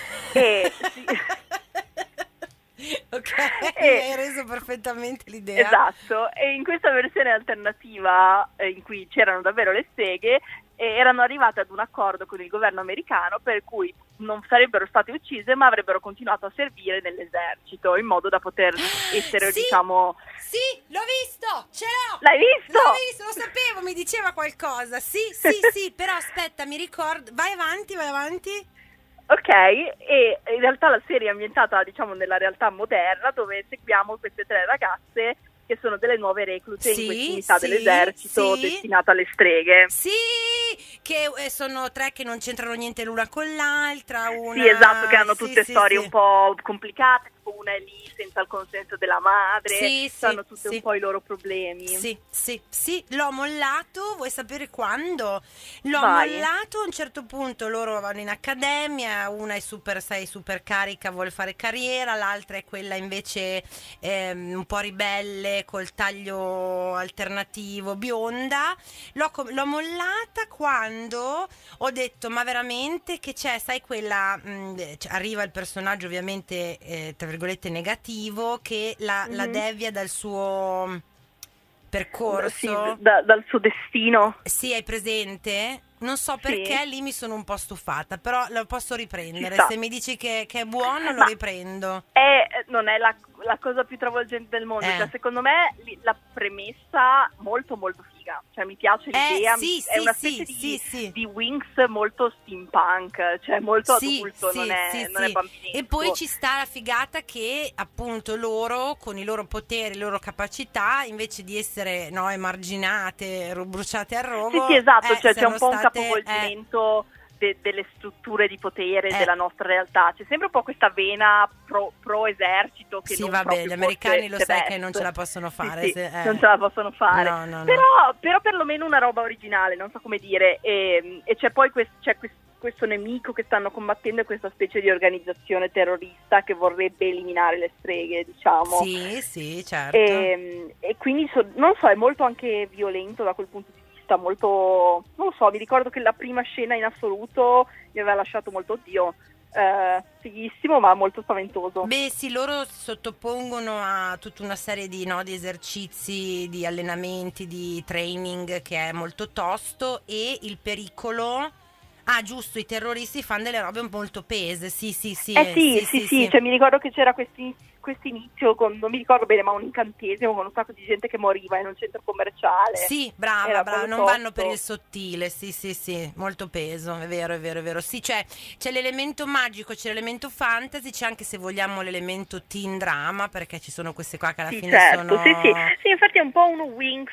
[SPEAKER 1] Ok, hai reso perfettamente l'idea.
[SPEAKER 5] Esatto, e in questa versione alternativa in cui c'erano davvero le streghe, erano arrivate ad un accordo con il governo americano per cui non sarebbero state uccise ma avrebbero continuato a servire nell'esercito in modo da poter essere,
[SPEAKER 1] sì,
[SPEAKER 5] diciamo...
[SPEAKER 1] Sì, l'ho visto, ce l'ho!
[SPEAKER 5] L'hai visto?
[SPEAKER 1] L'ho visto, lo sapevo, mi diceva qualcosa. Sì, però aspetta, mi ricordo... Vai avanti.
[SPEAKER 5] Ok, e in realtà la serie è ambientata, diciamo, nella realtà moderna, dove seguiamo queste 3 ragazze che sono delle nuove reclute in questa unità dell'esercito destinata alle streghe.
[SPEAKER 1] Sì, che sono 3 che non c'entrano niente l'una con l'altra.
[SPEAKER 5] Sì, esatto, che hanno tutte storie un po' complicate, tipo una è lì senza il consenso della madre, hanno tutti un po' i loro problemi.
[SPEAKER 1] Sì, l'ho mollato, vuoi sapere quando? Mollato, a un certo punto loro vanno in accademia, una è super carica, vuole fare carriera, l'altra è quella invece un po' ribelle, col taglio alternativo, bionda. L'ho mollata quando ho detto, ma veramente che c'è, sai quella, arriva il personaggio ovviamente, tra virgolette, negativo, che la devia dal suo percorso,
[SPEAKER 5] dal suo destino.
[SPEAKER 1] Sì, hai presente? Non so perché lì mi sono un po' stufata, però lo posso riprendere. Se mi dici che è buono, lo riprendo.
[SPEAKER 5] Non è la cosa più travolgente del mondo. Cioè, secondo me la premessa molto molto figa. Cioè, mi piace l'idea. È una specie di Winx molto steampunk, cioè molto adulto, non è bambinesco.
[SPEAKER 1] E poi ci sta la figata che appunto loro, con i loro poteri, le loro capacità, invece di essere emarginate, bruciate a rogo,
[SPEAKER 5] sì, esatto, cioè c'è un po' un
[SPEAKER 1] state,
[SPEAKER 5] capovolgimento delle strutture di potere della nostra realtà. C'è sempre un po' questa vena pro esercito che non proprio,
[SPEAKER 1] gli americani lo sai
[SPEAKER 5] best.
[SPEAKER 1] che non ce la possono fare.
[SPEAKER 5] Non ce la possono fare.
[SPEAKER 1] No.
[SPEAKER 5] Però perlomeno una roba originale, non so come dire. E c'è poi questo nemico che stanno combattendo, è questa specie di organizzazione terrorista che vorrebbe eliminare le streghe, diciamo.
[SPEAKER 1] Sì, certo.
[SPEAKER 5] E quindi non so, è molto anche violento da quel punto di vista, molto, non lo so, mi ricordo che la prima scena in assoluto mi aveva lasciato molto, fighissimo ma molto spaventoso.
[SPEAKER 1] Beh sì, loro si sottopongono a tutta una serie di esercizi, di allenamenti, di training che è molto tosto, e il pericolo... giusto, i terroristi fanno delle robe molto pese, sì.
[SPEAKER 5] Cioè, mi ricordo che c'era questo inizio con, non mi ricordo bene, ma un incantesimo con un sacco di gente che moriva in un centro commerciale.
[SPEAKER 1] Sì, brava, non vanno per il sottile, sì, molto peso, è vero. Sì, cioè c'è l'elemento magico, c'è l'elemento fantasy, c'è anche, se vogliamo, l'elemento teen drama, perché ci sono queste qua che alla fine sono...
[SPEAKER 5] Sì, infatti è un po' uno Winx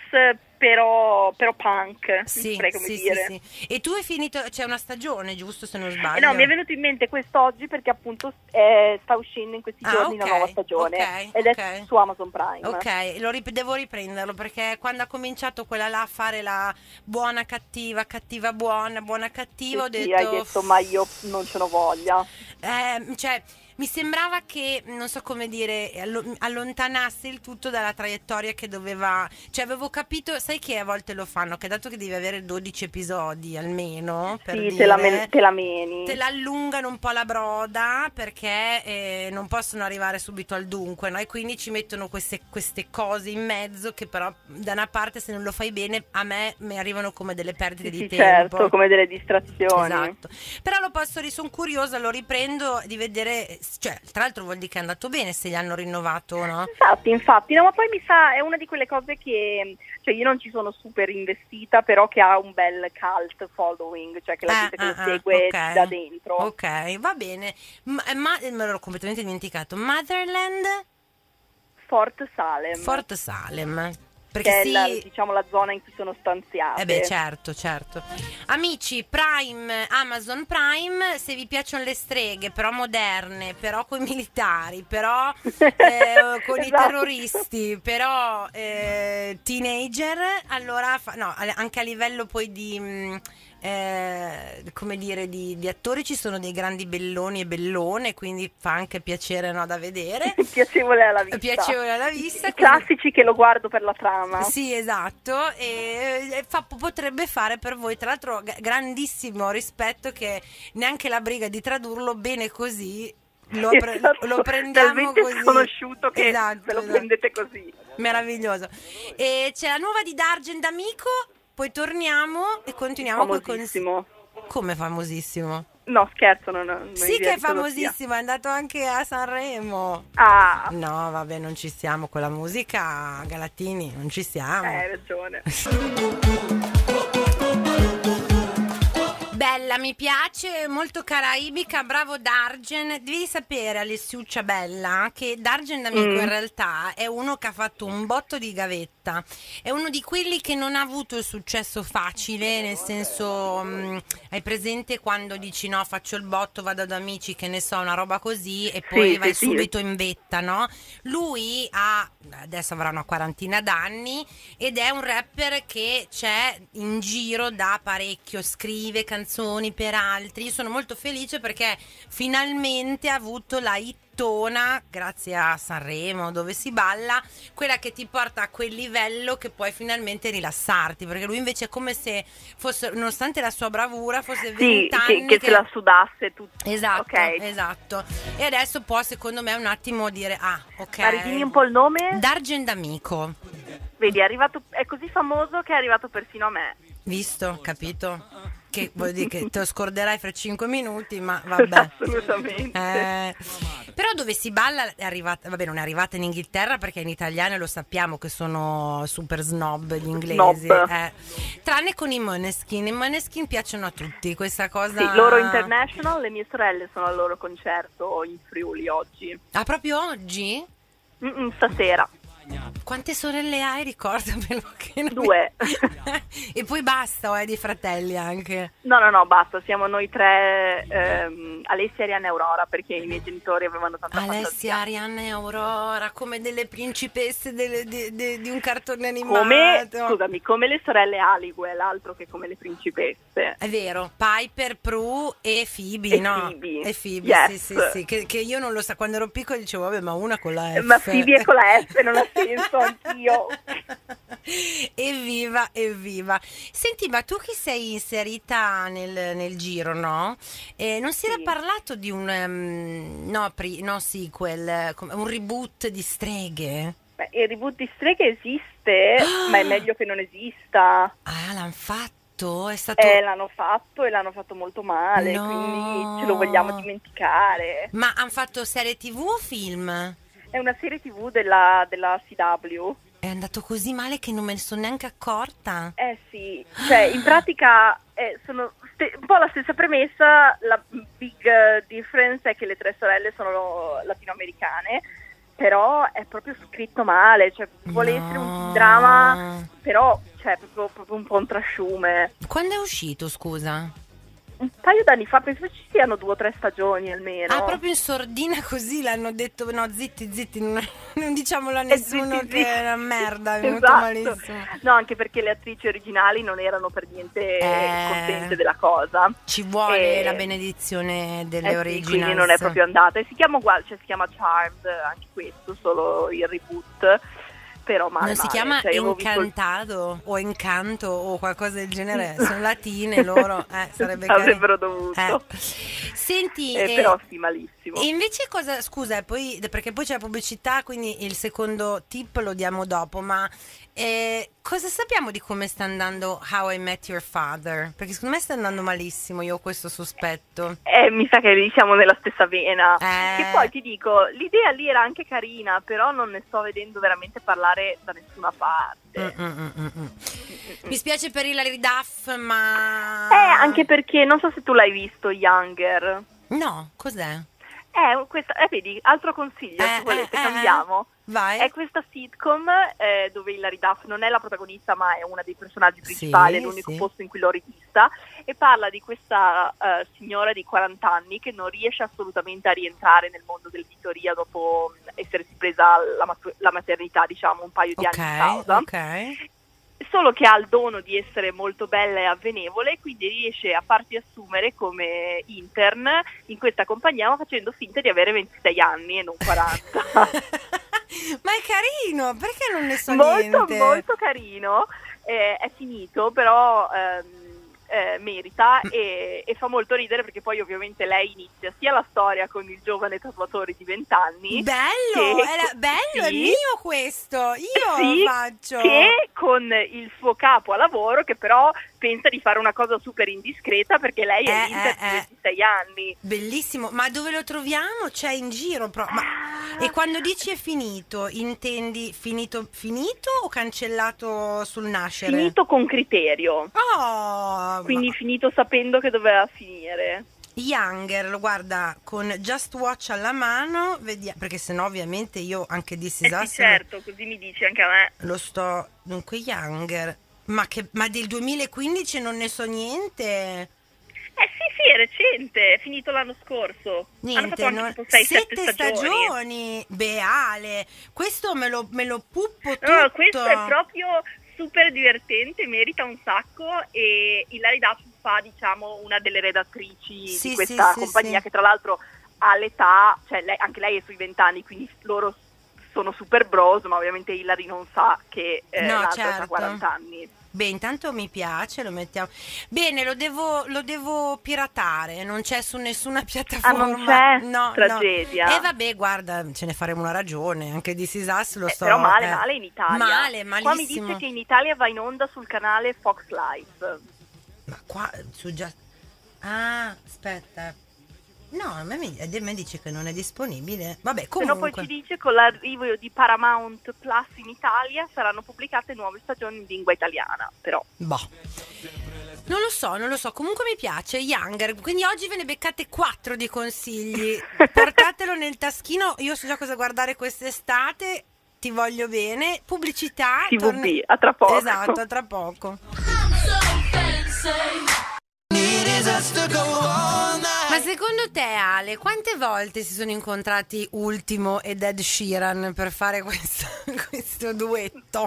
[SPEAKER 5] però punk,
[SPEAKER 1] sì.
[SPEAKER 5] dire.
[SPEAKER 1] E tu hai finito, c'è una stagione, giusto, se non sbaglio?
[SPEAKER 5] No, mi è venuto in mente quest'oggi perché appunto sta uscendo in questi giorni la nuova stagione, ed è su Amazon Prime.
[SPEAKER 1] Ok, devo riprenderlo, perché quando ha cominciato quella là a fare la buona cattiva, cattiva buona, buona cattiva, ho detto...
[SPEAKER 5] Sì, hai detto, ma io non ce n'ho voglia.
[SPEAKER 1] Cioè... Mi sembrava che, non so come dire, allontanasse il tutto dalla traiettoria che doveva... Cioè avevo capito, sai che a volte lo fanno, che dato che devi avere 12 episodi almeno, per dire,
[SPEAKER 5] te la meni.
[SPEAKER 1] Te la allungano un po' la broda, perché non possono arrivare subito al dunque, no? E quindi ci mettono queste cose in mezzo che però, da una parte, se non lo fai bene, a me mi arrivano come delle perdite di tempo.
[SPEAKER 5] Certo, come delle distrazioni.
[SPEAKER 1] Esatto. Però sono curiosa, lo riprendo, di vedere... Cioè, tra l'altro vuol dire che è andato bene, se gli hanno rinnovato, no?
[SPEAKER 5] Infatti, no, ma poi mi sa, è una di quelle cose che, cioè, io non ci sono super investita, però che ha un bel cult following, cioè che la gente che lo segue da dentro.
[SPEAKER 1] Ok, va bene. Ma me l'ero completamente dimenticato. Motherland?
[SPEAKER 5] Fort Salem.
[SPEAKER 1] Fort Salem. Perché
[SPEAKER 5] che è diciamo la zona in cui sono stanziate.
[SPEAKER 1] Certo. Amici, Prime, Amazon Prime, se vi piacciono le streghe, però moderne, però con i militari, però con i terroristi, però teenager, allora anche a livello poi di come dire di attori ci sono dei grandi belloni e bellone, quindi fa anche piacere, no, da vedere.
[SPEAKER 5] Piacevole alla vista. I classici che lo guardo per la trama.
[SPEAKER 1] Sì, esatto, e potrebbe fare per voi, tra l'altro grandissimo rispetto che neanche la briga di tradurlo bene così. Lo prendiamo così,
[SPEAKER 5] sconosciuto che ve lo prendete così.
[SPEAKER 1] Meraviglioso. E c'è la nuova di D'Argent Amico. Poi torniamo e continuiamo
[SPEAKER 5] famosissimo.
[SPEAKER 1] Come famosissimo?
[SPEAKER 5] No, scherzo, non
[SPEAKER 1] sì che è famosissimo, è andato anche a Sanremo. No, vabbè, non ci stiamo con la musica, Galatini, non ci stiamo.
[SPEAKER 5] Hai ragione.
[SPEAKER 1] Bella, mi piace, molto caraibica, bravo D'Argent. Devi sapere, Alessiuccia bella, che D'Argent Amico in realtà è uno che ha fatto un botto di gavetta. È uno di quelli che non ha avuto il successo facile, nel senso, hai presente quando dici no, faccio il botto, vado ad Amici, che ne so, una roba così, e poi vai subito in vetta, no? Lui adesso avrà una quarantina d'anni ed è un rapper che c'è in giro da parecchio, scrive canzoni per altri. Io sono molto felice perché finalmente ha avuto la hittona grazie a Sanremo, dove si balla, quella che ti porta a quel livello che puoi finalmente rilassarti, perché lui invece è come se fosse, nonostante la sua bravura, fosse 20 anni
[SPEAKER 5] che se la sudasse tutto.
[SPEAKER 1] Esatto, e adesso può secondo me un attimo dire ok.
[SPEAKER 5] Ma ridimmi un po' il nome?
[SPEAKER 1] D'Argent Amico.
[SPEAKER 5] Vedi, è così famoso che è arrivato persino a me.
[SPEAKER 1] Visto, capito? Che vuol dire che te lo scorderai fra 5 minuti, ma vabbè.
[SPEAKER 5] Assolutamente.
[SPEAKER 1] Però dove si balla è arrivata, vabbè, non è arrivata in Inghilterra perché in italiano lo sappiamo che sono super snob gli inglesi. Tranne con i Måneskin. I Måneskin piacciono a tutti, questa cosa.
[SPEAKER 5] Sì, loro international, le mie sorelle sono al loro concerto in Friuli oggi.
[SPEAKER 1] Ah, proprio oggi?
[SPEAKER 5] Stasera.
[SPEAKER 1] Quante sorelle hai? Ricordamelo che non
[SPEAKER 5] 2.
[SPEAKER 1] E poi basta, o hai dei fratelli anche?
[SPEAKER 5] No, basta, siamo noi 3, Alessia, Arianna e Aurora, perché i miei genitori avevano tanta fantasia.
[SPEAKER 1] Alessia, Arianna e Aurora, come delle principesse di un cartone animato.
[SPEAKER 5] Come le sorelle Aligue, l'altro che come le principesse.
[SPEAKER 1] È vero, Piper, Prue e Phoebe, no?
[SPEAKER 5] E
[SPEAKER 1] Phoebe,
[SPEAKER 5] yes.
[SPEAKER 1] sì. Che io non lo so, quando ero piccola dicevo, vabbè, ma una con la F.
[SPEAKER 5] Ma Phoebe è con la F, non ha senso, anch'io.
[SPEAKER 1] Evviva. Senti, ma tu che sei inserita nel giro, no? Non si era parlato di un sequel, un reboot di Streghe?
[SPEAKER 5] Beh, il reboot di Streghe esiste, ma è meglio che non esista.
[SPEAKER 1] L'hanno fatto? È stato...
[SPEAKER 5] l'hanno fatto e l'hanno fatto molto male, quindi ce lo vogliamo dimenticare.
[SPEAKER 1] Ma hanno fatto serie TV o film?
[SPEAKER 5] È una serie TV della CW.
[SPEAKER 1] È andato così male che non me ne sono neanche accorta.
[SPEAKER 5] Sì, cioè in pratica sono un po' la stessa premessa, la big difference è che le 3 sorelle sono latinoamericane, però è proprio scritto male, cioè vuole essere un dramma, però cioè proprio un po' un trasciume.
[SPEAKER 1] Quando è uscito, scusa?
[SPEAKER 5] Un paio d'anni fa, penso ci siano 2 o 3 stagioni almeno.
[SPEAKER 1] Proprio in sordina così l'hanno detto, no, zitti, non diciamolo a nessuno che è una merda, è venuto malissimo.
[SPEAKER 5] No, anche perché le attrici originali non erano per niente contente della cosa.
[SPEAKER 1] Ci vuole la benedizione delle originali.
[SPEAKER 5] Quindi non è proprio andata. E si chiama uguale, cioè si chiama Charmed, anche questo, solo il reboot. Però
[SPEAKER 1] non si chiama Incantado o Encanto o qualcosa del genere, sono latine loro, sarebbe
[SPEAKER 5] avrebbero dovuto.
[SPEAKER 1] Senti,
[SPEAKER 5] però sì, malissimo.
[SPEAKER 1] E invece cosa, scusa, poi perché poi c'è la pubblicità, quindi il secondo tip lo diamo dopo, ma cosa sappiamo di come sta andando How I Met Your Father? Perché secondo me sta andando malissimo, io ho questo sospetto.
[SPEAKER 5] Mi sa che lì siamo nella stessa vena. Che poi ti dico, l'idea lì era anche carina, però non ne sto vedendo veramente parlare da nessuna parte.
[SPEAKER 1] Mi spiace per Hilary Duff, ma...
[SPEAKER 5] Anche perché, non so se tu l'hai visto, Younger.
[SPEAKER 1] No, cos'è?
[SPEAKER 5] Vedi, altro consiglio, se volete, cambiamo.
[SPEAKER 1] Vai.
[SPEAKER 5] È questa sitcom dove Hilary Duff non è la protagonista, ma è una dei personaggi principali, è l'unico posto in cui l'ho rivista, e parla di questa signora di 40 anni che non riesce assolutamente a rientrare nel mondo dell'editoria dopo essersi presa la maternità, diciamo, un paio di anni di pausa.
[SPEAKER 1] Ok.
[SPEAKER 5] Solo che ha il dono di essere molto bella e avvenevole, quindi riesce a farsi assumere come intern in questa compagnia, ma facendo finta di avere 26 anni e non 40.
[SPEAKER 1] Ma è carino, perché non ne so
[SPEAKER 5] molto,
[SPEAKER 1] niente?
[SPEAKER 5] Molto carino, è finito, però merita e fa molto ridere, perché poi ovviamente lei inizia sia la storia con il giovane tatuatore di 20 anni.
[SPEAKER 1] Bello,
[SPEAKER 5] sì,
[SPEAKER 1] è mio questo, io
[SPEAKER 5] sì,
[SPEAKER 1] lo faccio.
[SPEAKER 5] Che con il suo capo a lavoro che però pensa di fare una cosa super indiscreta perché lei è l'Inter di 26 anni.
[SPEAKER 1] Bellissimo, ma dove lo troviamo? C'è in giro? E quando dici è finito, intendi finito o cancellato sul nascere?
[SPEAKER 5] Finito con criterio.
[SPEAKER 1] Oh,
[SPEAKER 5] quindi finito sapendo che doveva finire.
[SPEAKER 1] Younger, lo guarda con Just Watch alla mano, vediamo, perché sennò ovviamente io anche di
[SPEAKER 5] sì, certo, così mi dici anche a me.
[SPEAKER 1] Lo sto, dunque Younger, ma del 2015 non ne so niente.
[SPEAKER 5] Sì, è recente, è finito l'anno scorso.
[SPEAKER 1] Niente,
[SPEAKER 5] hanno fatto anche 6-7
[SPEAKER 1] stagioni. Beale, questo me lo puppo tutto.
[SPEAKER 5] No, questo è proprio super divertente, merita un sacco, e Hilary Duff fa, diciamo, una delle redattrici di questa compagnia, che tra l'altro ha l'età, cioè anche lei è sui 20 anni, quindi loro sono super bros, ma ovviamente Hilary non sa che l'altra ha 40 anni.
[SPEAKER 1] Beh, intanto mi piace, lo mettiamo. Bene, lo devo piratare, non c'è su nessuna piattaforma.
[SPEAKER 5] Non c'è?
[SPEAKER 1] No,
[SPEAKER 5] tragedia.
[SPEAKER 1] No. E vabbè, guarda, ce ne faremo una ragione, anche di This Is Us lo so.
[SPEAKER 5] Però male in Italia.
[SPEAKER 1] Malissimo.
[SPEAKER 5] Qua mi dice che in Italia va in onda sul canale Fox Life.
[SPEAKER 1] Ma qua su già. Ah, aspetta. No, a me dice che non è disponibile. Vabbè, comunque.
[SPEAKER 5] Se no, poi ci dice con l'arrivo di Paramount Plus in Italia saranno pubblicate nuove stagioni in lingua italiana, però.
[SPEAKER 1] Boh. Non lo so, comunque mi piace Younger, quindi oggi ve ne beccate 4 di consigli. Portatelo nel taschino, io so già cosa guardare quest'estate, ti voglio bene. Pubblicità.
[SPEAKER 5] TVB, a tra poco.
[SPEAKER 1] Esatto, a tra poco. Ma secondo te, Ale, quante volte si sono incontrati Ultimo ed Ed Sheeran per fare questo duetto?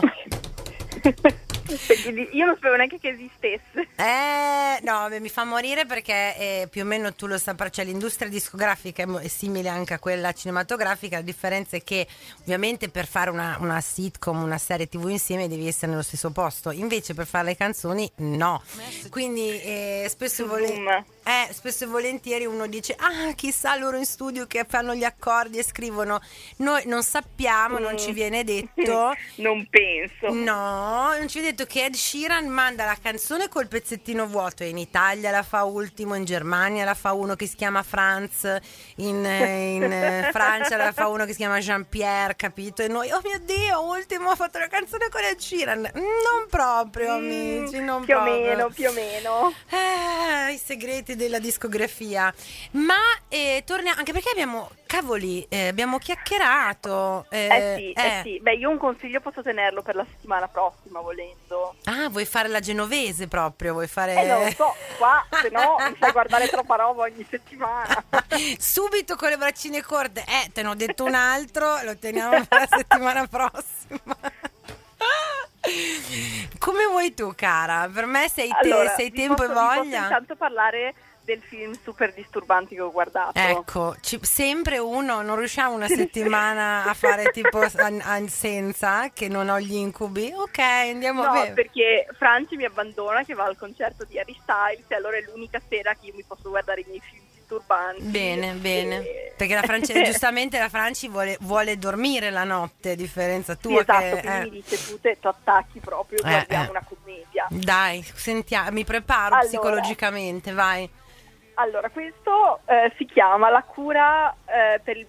[SPEAKER 5] Io non sapevo neanche che esistesse.
[SPEAKER 1] No, mi fa morire perché più o meno tu lo saprai, cioè l'industria discografica è simile anche a quella cinematografica, la differenza è che ovviamente per fare una sitcom, una serie TV insieme devi essere nello stesso posto, invece per fare le canzoni no, quindi spesso e volentieri uno dice chissà loro in studio che fanno gli accordi e scrivono, noi non sappiamo, non ci viene detto.
[SPEAKER 5] Non penso.
[SPEAKER 1] No, non ci viene detto che Ed Sheeran manda la canzone col pezzettino vuoto, e in Italia la fa Ultimo, in Germania la fa uno che si chiama Franz, in Francia la fa uno che si chiama Jean-Pierre, capito? E noi, oh mio Dio, Ultimo ha fatto la canzone con Ed Sheeran. Non proprio, amici, non
[SPEAKER 5] più
[SPEAKER 1] proprio.
[SPEAKER 5] Più o meno.
[SPEAKER 1] I segreti della discografia. Ma torniamo, anche perché abbiamo chiacchierato.
[SPEAKER 5] Sì. Beh, io un consiglio posso tenerlo per la settimana prossima, volendo.
[SPEAKER 1] Vuoi fare la genovese proprio? Vuoi fare...
[SPEAKER 5] Non lo so, qua, se no mi fai guardare troppa roba ogni settimana.
[SPEAKER 1] Subito con le braccine corte. Te ne ho detto un altro, lo teniamo per la settimana prossima. Come vuoi tu, cara? Per me sei tempo e voglia.
[SPEAKER 5] Posso intanto parlare del film super disturbanti che ho guardato.
[SPEAKER 1] Ecco, sempre uno, non riusciamo una settimana a fare tipo senza che non ho gli incubi. Ok, andiamo.
[SPEAKER 5] No, perché Franci mi abbandona che va al concerto di Harry Styles, e allora è l'unica sera che io mi posso guardare i miei film disturbanti.
[SPEAKER 1] Bene. Perché giustamente la Franci vuole dormire la notte, a differenza tua.
[SPEAKER 5] Sì, esatto, quindi mi dice tu ti attacchi proprio, guardiamo una commedia.
[SPEAKER 1] Dai, sentiamo, mi preparo psicologicamente, vai.
[SPEAKER 5] Allora, questo si chiama La cura per il benessere.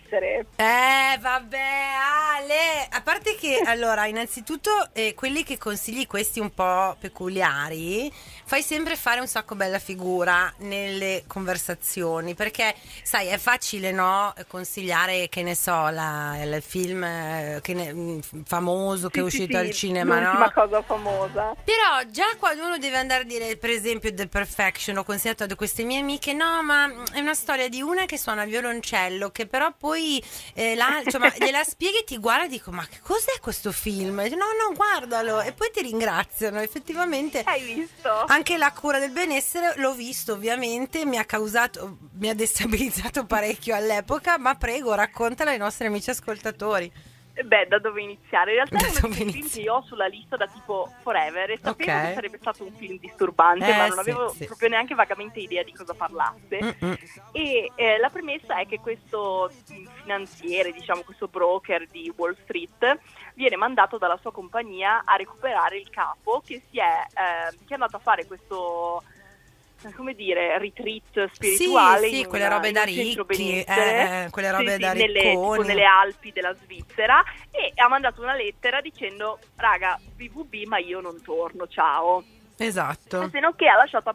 [SPEAKER 5] benessere.
[SPEAKER 1] Vabbè, Ale, a parte che allora, innanzitutto quelli che consigli questi un po' peculiari, fai sempre fare un sacco bella figura nelle conversazioni, perché sai, è facile, no, consigliare, che ne so, il film famoso che è uscito al cinema,
[SPEAKER 5] l'ultima
[SPEAKER 1] no?
[SPEAKER 5] cosa famosa.
[SPEAKER 1] Però già quando uno deve andare a dire, per esempio, The Perfection, ho consigliato a queste mie amiche, no, ma è una storia di una che suona il violoncello, che però poi insomma, gliela spieghi e ti guarda e dico, ma che cos'è questo film? No, guardalo, e poi ti ringraziano. Effettivamente
[SPEAKER 5] hai visto?
[SPEAKER 1] Anche La cura del benessere l'ho visto, ovviamente, mi ha destabilizzato parecchio all'epoca, ma prego, raccontala ai nostri amici ascoltatori.
[SPEAKER 5] Beh, da dove iniziare? In realtà è uno dei film che io ho sulla lista da tipo forever, e sapevo che sarebbe stato un film disturbante, ma non avevo proprio neanche vagamente idea di cosa parlasse. E la premessa è che questo finanziere, diciamo questo broker di Wall Street, viene mandato dalla sua compagnia a recuperare il capo che è andato a fare questo, come dire, retreat spirituale.
[SPEAKER 1] Sì, quelle robe da ricchi, quelle robe da
[SPEAKER 5] ricconi, nelle Alpi della Svizzera, e ha mandato una lettera dicendo, raga, BVB, ma io non torno, ciao.
[SPEAKER 1] Esatto.
[SPEAKER 5] Se non che ha lasciato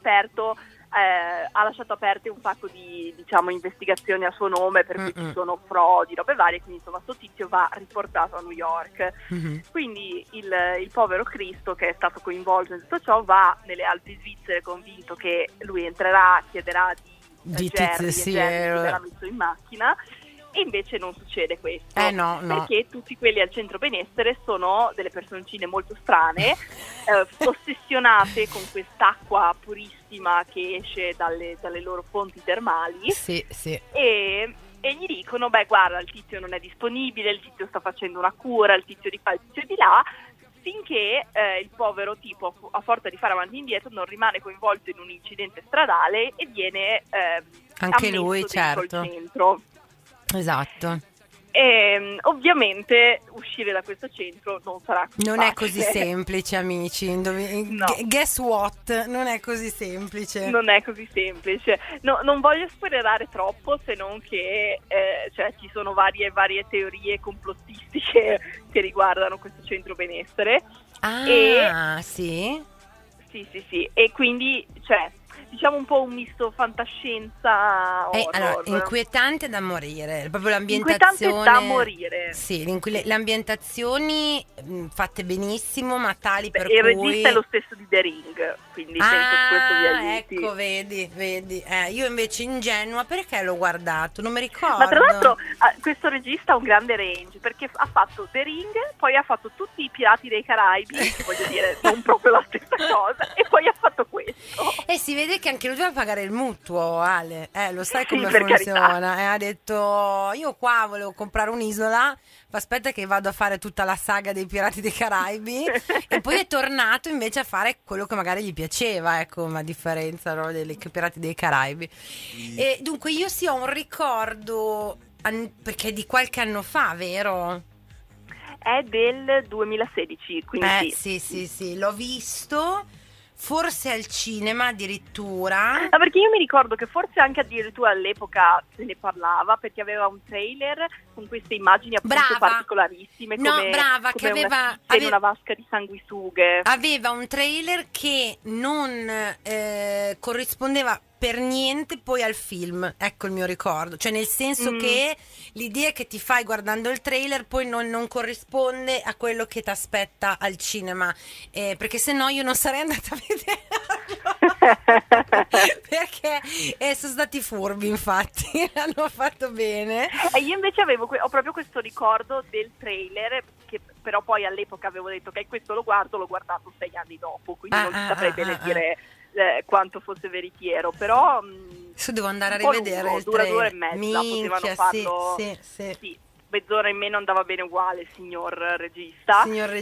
[SPEAKER 5] aperte un sacco di, diciamo, investigazioni a suo nome, per cui ci sono frodi, robe varie, quindi insomma sto tizio va riportato a New York. Quindi il povero Cristo, che è stato coinvolto in tutto ciò, va nelle Alpi svizzere convinto che lui entrerà, chiederà di verrà messo in macchina, e invece non succede questo.
[SPEAKER 1] No.
[SPEAKER 5] Perché tutti quelli al centro benessere sono delle personcine molto strane, ossessionate con quest'acqua purissima che esce dalle loro fonti termali.
[SPEAKER 1] Sì.
[SPEAKER 5] E gli dicono, beh, guarda, il tizio non è disponibile, il tizio sta facendo una cura, il tizio di qua, il tizio di là, finché il povero tipo, a forza di fare avanti e indietro, non rimane coinvolto in un incidente stradale e viene
[SPEAKER 1] anche lui, certo,
[SPEAKER 5] al centro.
[SPEAKER 1] Esatto.
[SPEAKER 5] E ovviamente uscire da questo centro non sarà così
[SPEAKER 1] non
[SPEAKER 5] facile.
[SPEAKER 1] è così semplice, amici.
[SPEAKER 5] No.
[SPEAKER 1] Guess what? Non è così semplice.
[SPEAKER 5] Non è così semplice. No, non voglio spoilerare troppo, se non che ci sono varie teorie complottistiche che riguardano questo centro benessere. Sì. E quindi, diciamo un po' un misto fantascienza horror.
[SPEAKER 1] Allora, inquietante da morire, proprio l'ambientazione.
[SPEAKER 5] Inquietante da morire.
[SPEAKER 1] Sì, le ambientazioni fatte benissimo, ma tali per
[SPEAKER 5] il
[SPEAKER 1] cui...
[SPEAKER 5] Il regista è lo stesso di The Ring, quindi penso che questo vi aiuti.
[SPEAKER 1] Ecco, vedi. Io invece ingenua, perché l'ho guardato? Non mi ricordo.
[SPEAKER 5] Ma tra l'altro questo regista ha un grande range, perché ha fatto The Ring, poi ha fatto tutti i Pirati dei Caraibi, che voglio dire, non proprio la stessa cosa, e poi ha fatto questo.
[SPEAKER 1] E si vede che anche lui doveva pagare il mutuo, Ale. Lo sai come
[SPEAKER 5] per
[SPEAKER 1] funziona? Ha detto, io qua volevo comprare un'isola, aspetta che vado a fare tutta la saga dei Pirati dei Caraibi, e poi è tornato invece a fare quello che magari gli piaceva, ecco, a differenza, no, dei Pirati dei Caraibi. E dunque io sì ho un ricordo, perché è di qualche anno fa, vero?
[SPEAKER 5] È del 2016, quindi
[SPEAKER 1] sì, l'ho visto. Forse al cinema addirittura.
[SPEAKER 5] Perché io mi ricordo che forse anche addirittura all'epoca se ne parlava, perché aveva un trailer con queste immagini appunto particolarissime,
[SPEAKER 1] che aveva
[SPEAKER 5] una vasca di sanguisughe.
[SPEAKER 1] Aveva un trailer che non corrispondeva per niente poi al film, ecco il mio ricordo, cioè nel senso che l'idea che ti fai guardando il trailer poi non corrisponde a quello che ti aspetta al cinema, perché se no io non sarei andata a vederlo perché sono stati furbi, infatti l'hanno fatto bene.
[SPEAKER 5] Io invece ho proprio questo ricordo del trailer, che però poi all'epoca avevo detto che questo l'ho guardato 6 anni dopo, quindi non saprei bene dire quanto fosse veritiero, però
[SPEAKER 1] adesso devo andare a rivedere il
[SPEAKER 5] dura 2 ore e
[SPEAKER 1] Minchia,
[SPEAKER 5] mezza, potevano farlo
[SPEAKER 1] sì.
[SPEAKER 5] Mezz'ora in meno andava bene uguale, signor regista.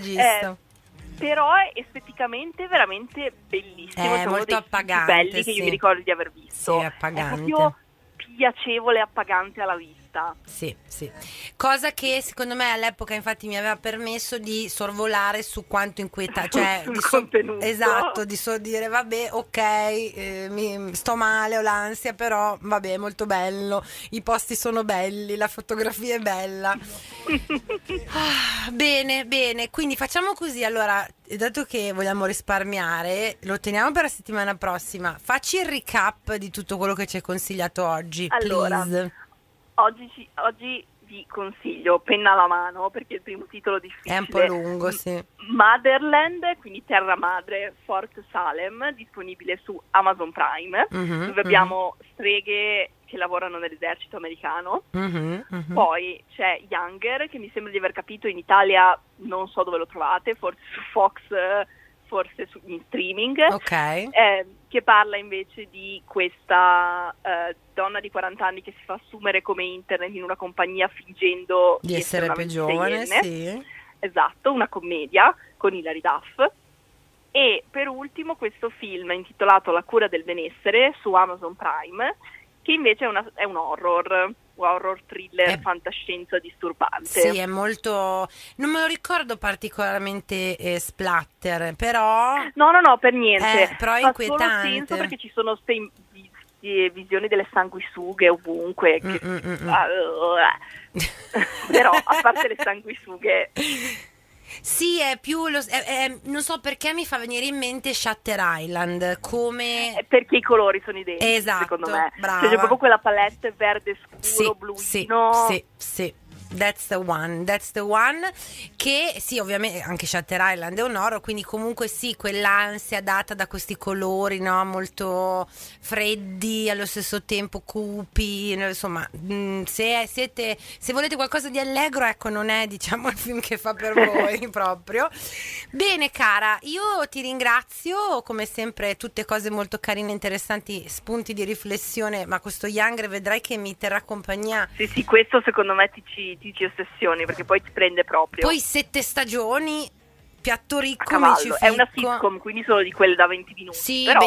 [SPEAKER 5] Però è esteticamente veramente bellissimo,
[SPEAKER 1] è molto appagante,
[SPEAKER 5] belli che io mi ricordo di aver visto.
[SPEAKER 1] Sì, è appagante.
[SPEAKER 5] È proprio piacevole, appagante alla vista. città.
[SPEAKER 1] Sì, sì. Cosa che secondo me all'epoca infatti mi aveva permesso di sorvolare su quanto inquieta, cioè
[SPEAKER 5] Sul contenuto.
[SPEAKER 1] esatto, di dire vabbè, ok, mi sto male, ho l'ansia, però vabbè, è molto bello, i posti sono belli, la fotografia è bella. Bene, bene, quindi facciamo così, allora, dato che vogliamo risparmiare, lo teniamo per la settimana prossima. Facci il recap di tutto quello che ci hai consigliato oggi,
[SPEAKER 5] Allora,
[SPEAKER 1] please.
[SPEAKER 5] oggi vi consiglio Penna alla mano, perché il primo titolo difficile.
[SPEAKER 1] È un po' lungo, sì.
[SPEAKER 5] Motherland, quindi Terra Madre, Fort Salem, disponibile su Amazon Prime, dove abbiamo streghe che lavorano nell'esercito americano. Poi c'è Younger, che mi sembra di aver capito in Italia, non so dove lo trovate, forse su Fox, forse in streaming,
[SPEAKER 1] Ok.
[SPEAKER 5] che parla invece di questa donna di 40 anni che si fa assumere come internet in una compagnia fingendo
[SPEAKER 1] Di essere
[SPEAKER 5] una
[SPEAKER 1] più giovane,
[SPEAKER 5] 26enne.
[SPEAKER 1] sì.
[SPEAKER 5] Esatto, una commedia con Hilary Duff. E per ultimo questo film intitolato La cura del benessere su Amazon Prime, che invece è un horror thriller, fantascienza disturbante.
[SPEAKER 1] Sì, è molto... non me lo ricordo particolarmente splatter, però...
[SPEAKER 5] No, per niente.
[SPEAKER 1] Però è
[SPEAKER 5] Fa
[SPEAKER 1] inquietante.
[SPEAKER 5] solo senso perché ci sono queste visioni delle sanguisughe ovunque. Però, a parte le sanguisughe...
[SPEAKER 1] Sì, è più non so perché mi fa venire in mente Shutter Island, come...
[SPEAKER 5] perché i colori sono identici,
[SPEAKER 1] Esatto,
[SPEAKER 5] secondo me.
[SPEAKER 1] brava.
[SPEAKER 5] Cioè, c'è proprio quella palette verde scuro, bluino.
[SPEAKER 1] Sì. That's the one. Che sì, ovviamente anche Shutter Island è un horror, quindi comunque sì, quell'ansia data da questi colori, no? Molto freddi, allo stesso tempo cupi, insomma, se volete qualcosa di allegro, ecco, non è, diciamo, il film che fa per voi proprio. Bene, cara, io ti ringrazio, come sempre, tutte cose molto carine, interessanti, spunti di riflessione, ma questo Younger vedrai che mi terrà compagnia.
[SPEAKER 5] Sì, questo secondo me ti ossessioni, perché poi ti prende proprio.
[SPEAKER 1] Poi 7 stagioni, piatto ricco,
[SPEAKER 5] a cavallo.
[SPEAKER 1] mi ci
[SPEAKER 5] È una
[SPEAKER 1] ficco.
[SPEAKER 5] sitcom, quindi solo di quelle da 20 minuti.
[SPEAKER 1] Sì,
[SPEAKER 5] però...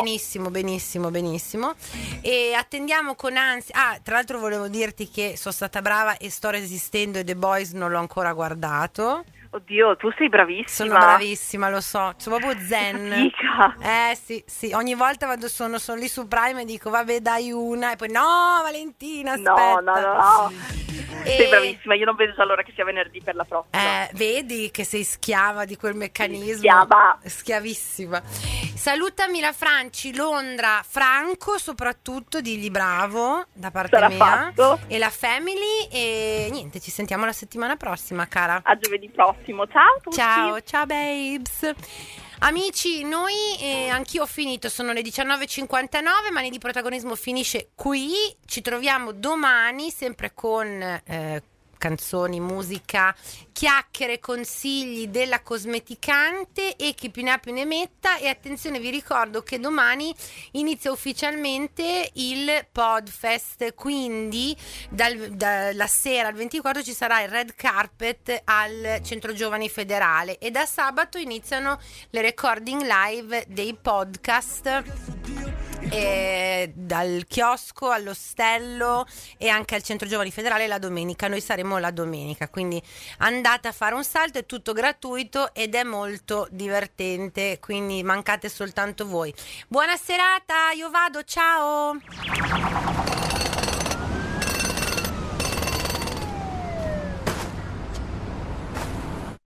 [SPEAKER 1] benissimo. E attendiamo con ansia. Tra l'altro volevo dirti che sono stata brava e sto resistendo, e The Boys non l'ho ancora guardato.
[SPEAKER 5] Oddio, tu sei bravissima.
[SPEAKER 1] Sono bravissima, lo so, sono proprio zen.
[SPEAKER 5] Fatica.
[SPEAKER 1] Sì, ogni volta sono lì su Prime e dico vabbè, dai una, e poi no, Valentina, aspetta.
[SPEAKER 5] No. Sei bravissima, io non vedo già l'ora che sia venerdì per la prossima.
[SPEAKER 1] Vedi che sei schiava di quel meccanismo. Schiavissima. Salutami la Franci, Londra, Franco soprattutto, digli bravo da parte
[SPEAKER 5] Sarà
[SPEAKER 1] mia
[SPEAKER 5] fatto.
[SPEAKER 1] E la family, e niente, ci sentiamo la settimana prossima, cara.
[SPEAKER 5] A giovedì prossimo, ciao a tutti.
[SPEAKER 1] Ciao babes. Amici, noi anch'io ho finito, sono le 19:59, Mani di Protagonismo finisce qui, ci troviamo domani sempre con canzoni, musica, chiacchiere, consigli della cosmeticante e chi più ne ha più ne metta. E attenzione, vi ricordo che domani inizia ufficialmente il Podfest, quindi dalla sera al 24 ci sarà il red carpet al Centro Giovani Federale, e da sabato iniziano le recording live dei podcast dal chiosco all'ostello e anche al Centro Giovani Federale la domenica. Noi saremo la domenica, quindi andate a fare un salto, è tutto gratuito ed è molto divertente, quindi mancate soltanto voi. Buona serata, io vado, ciao.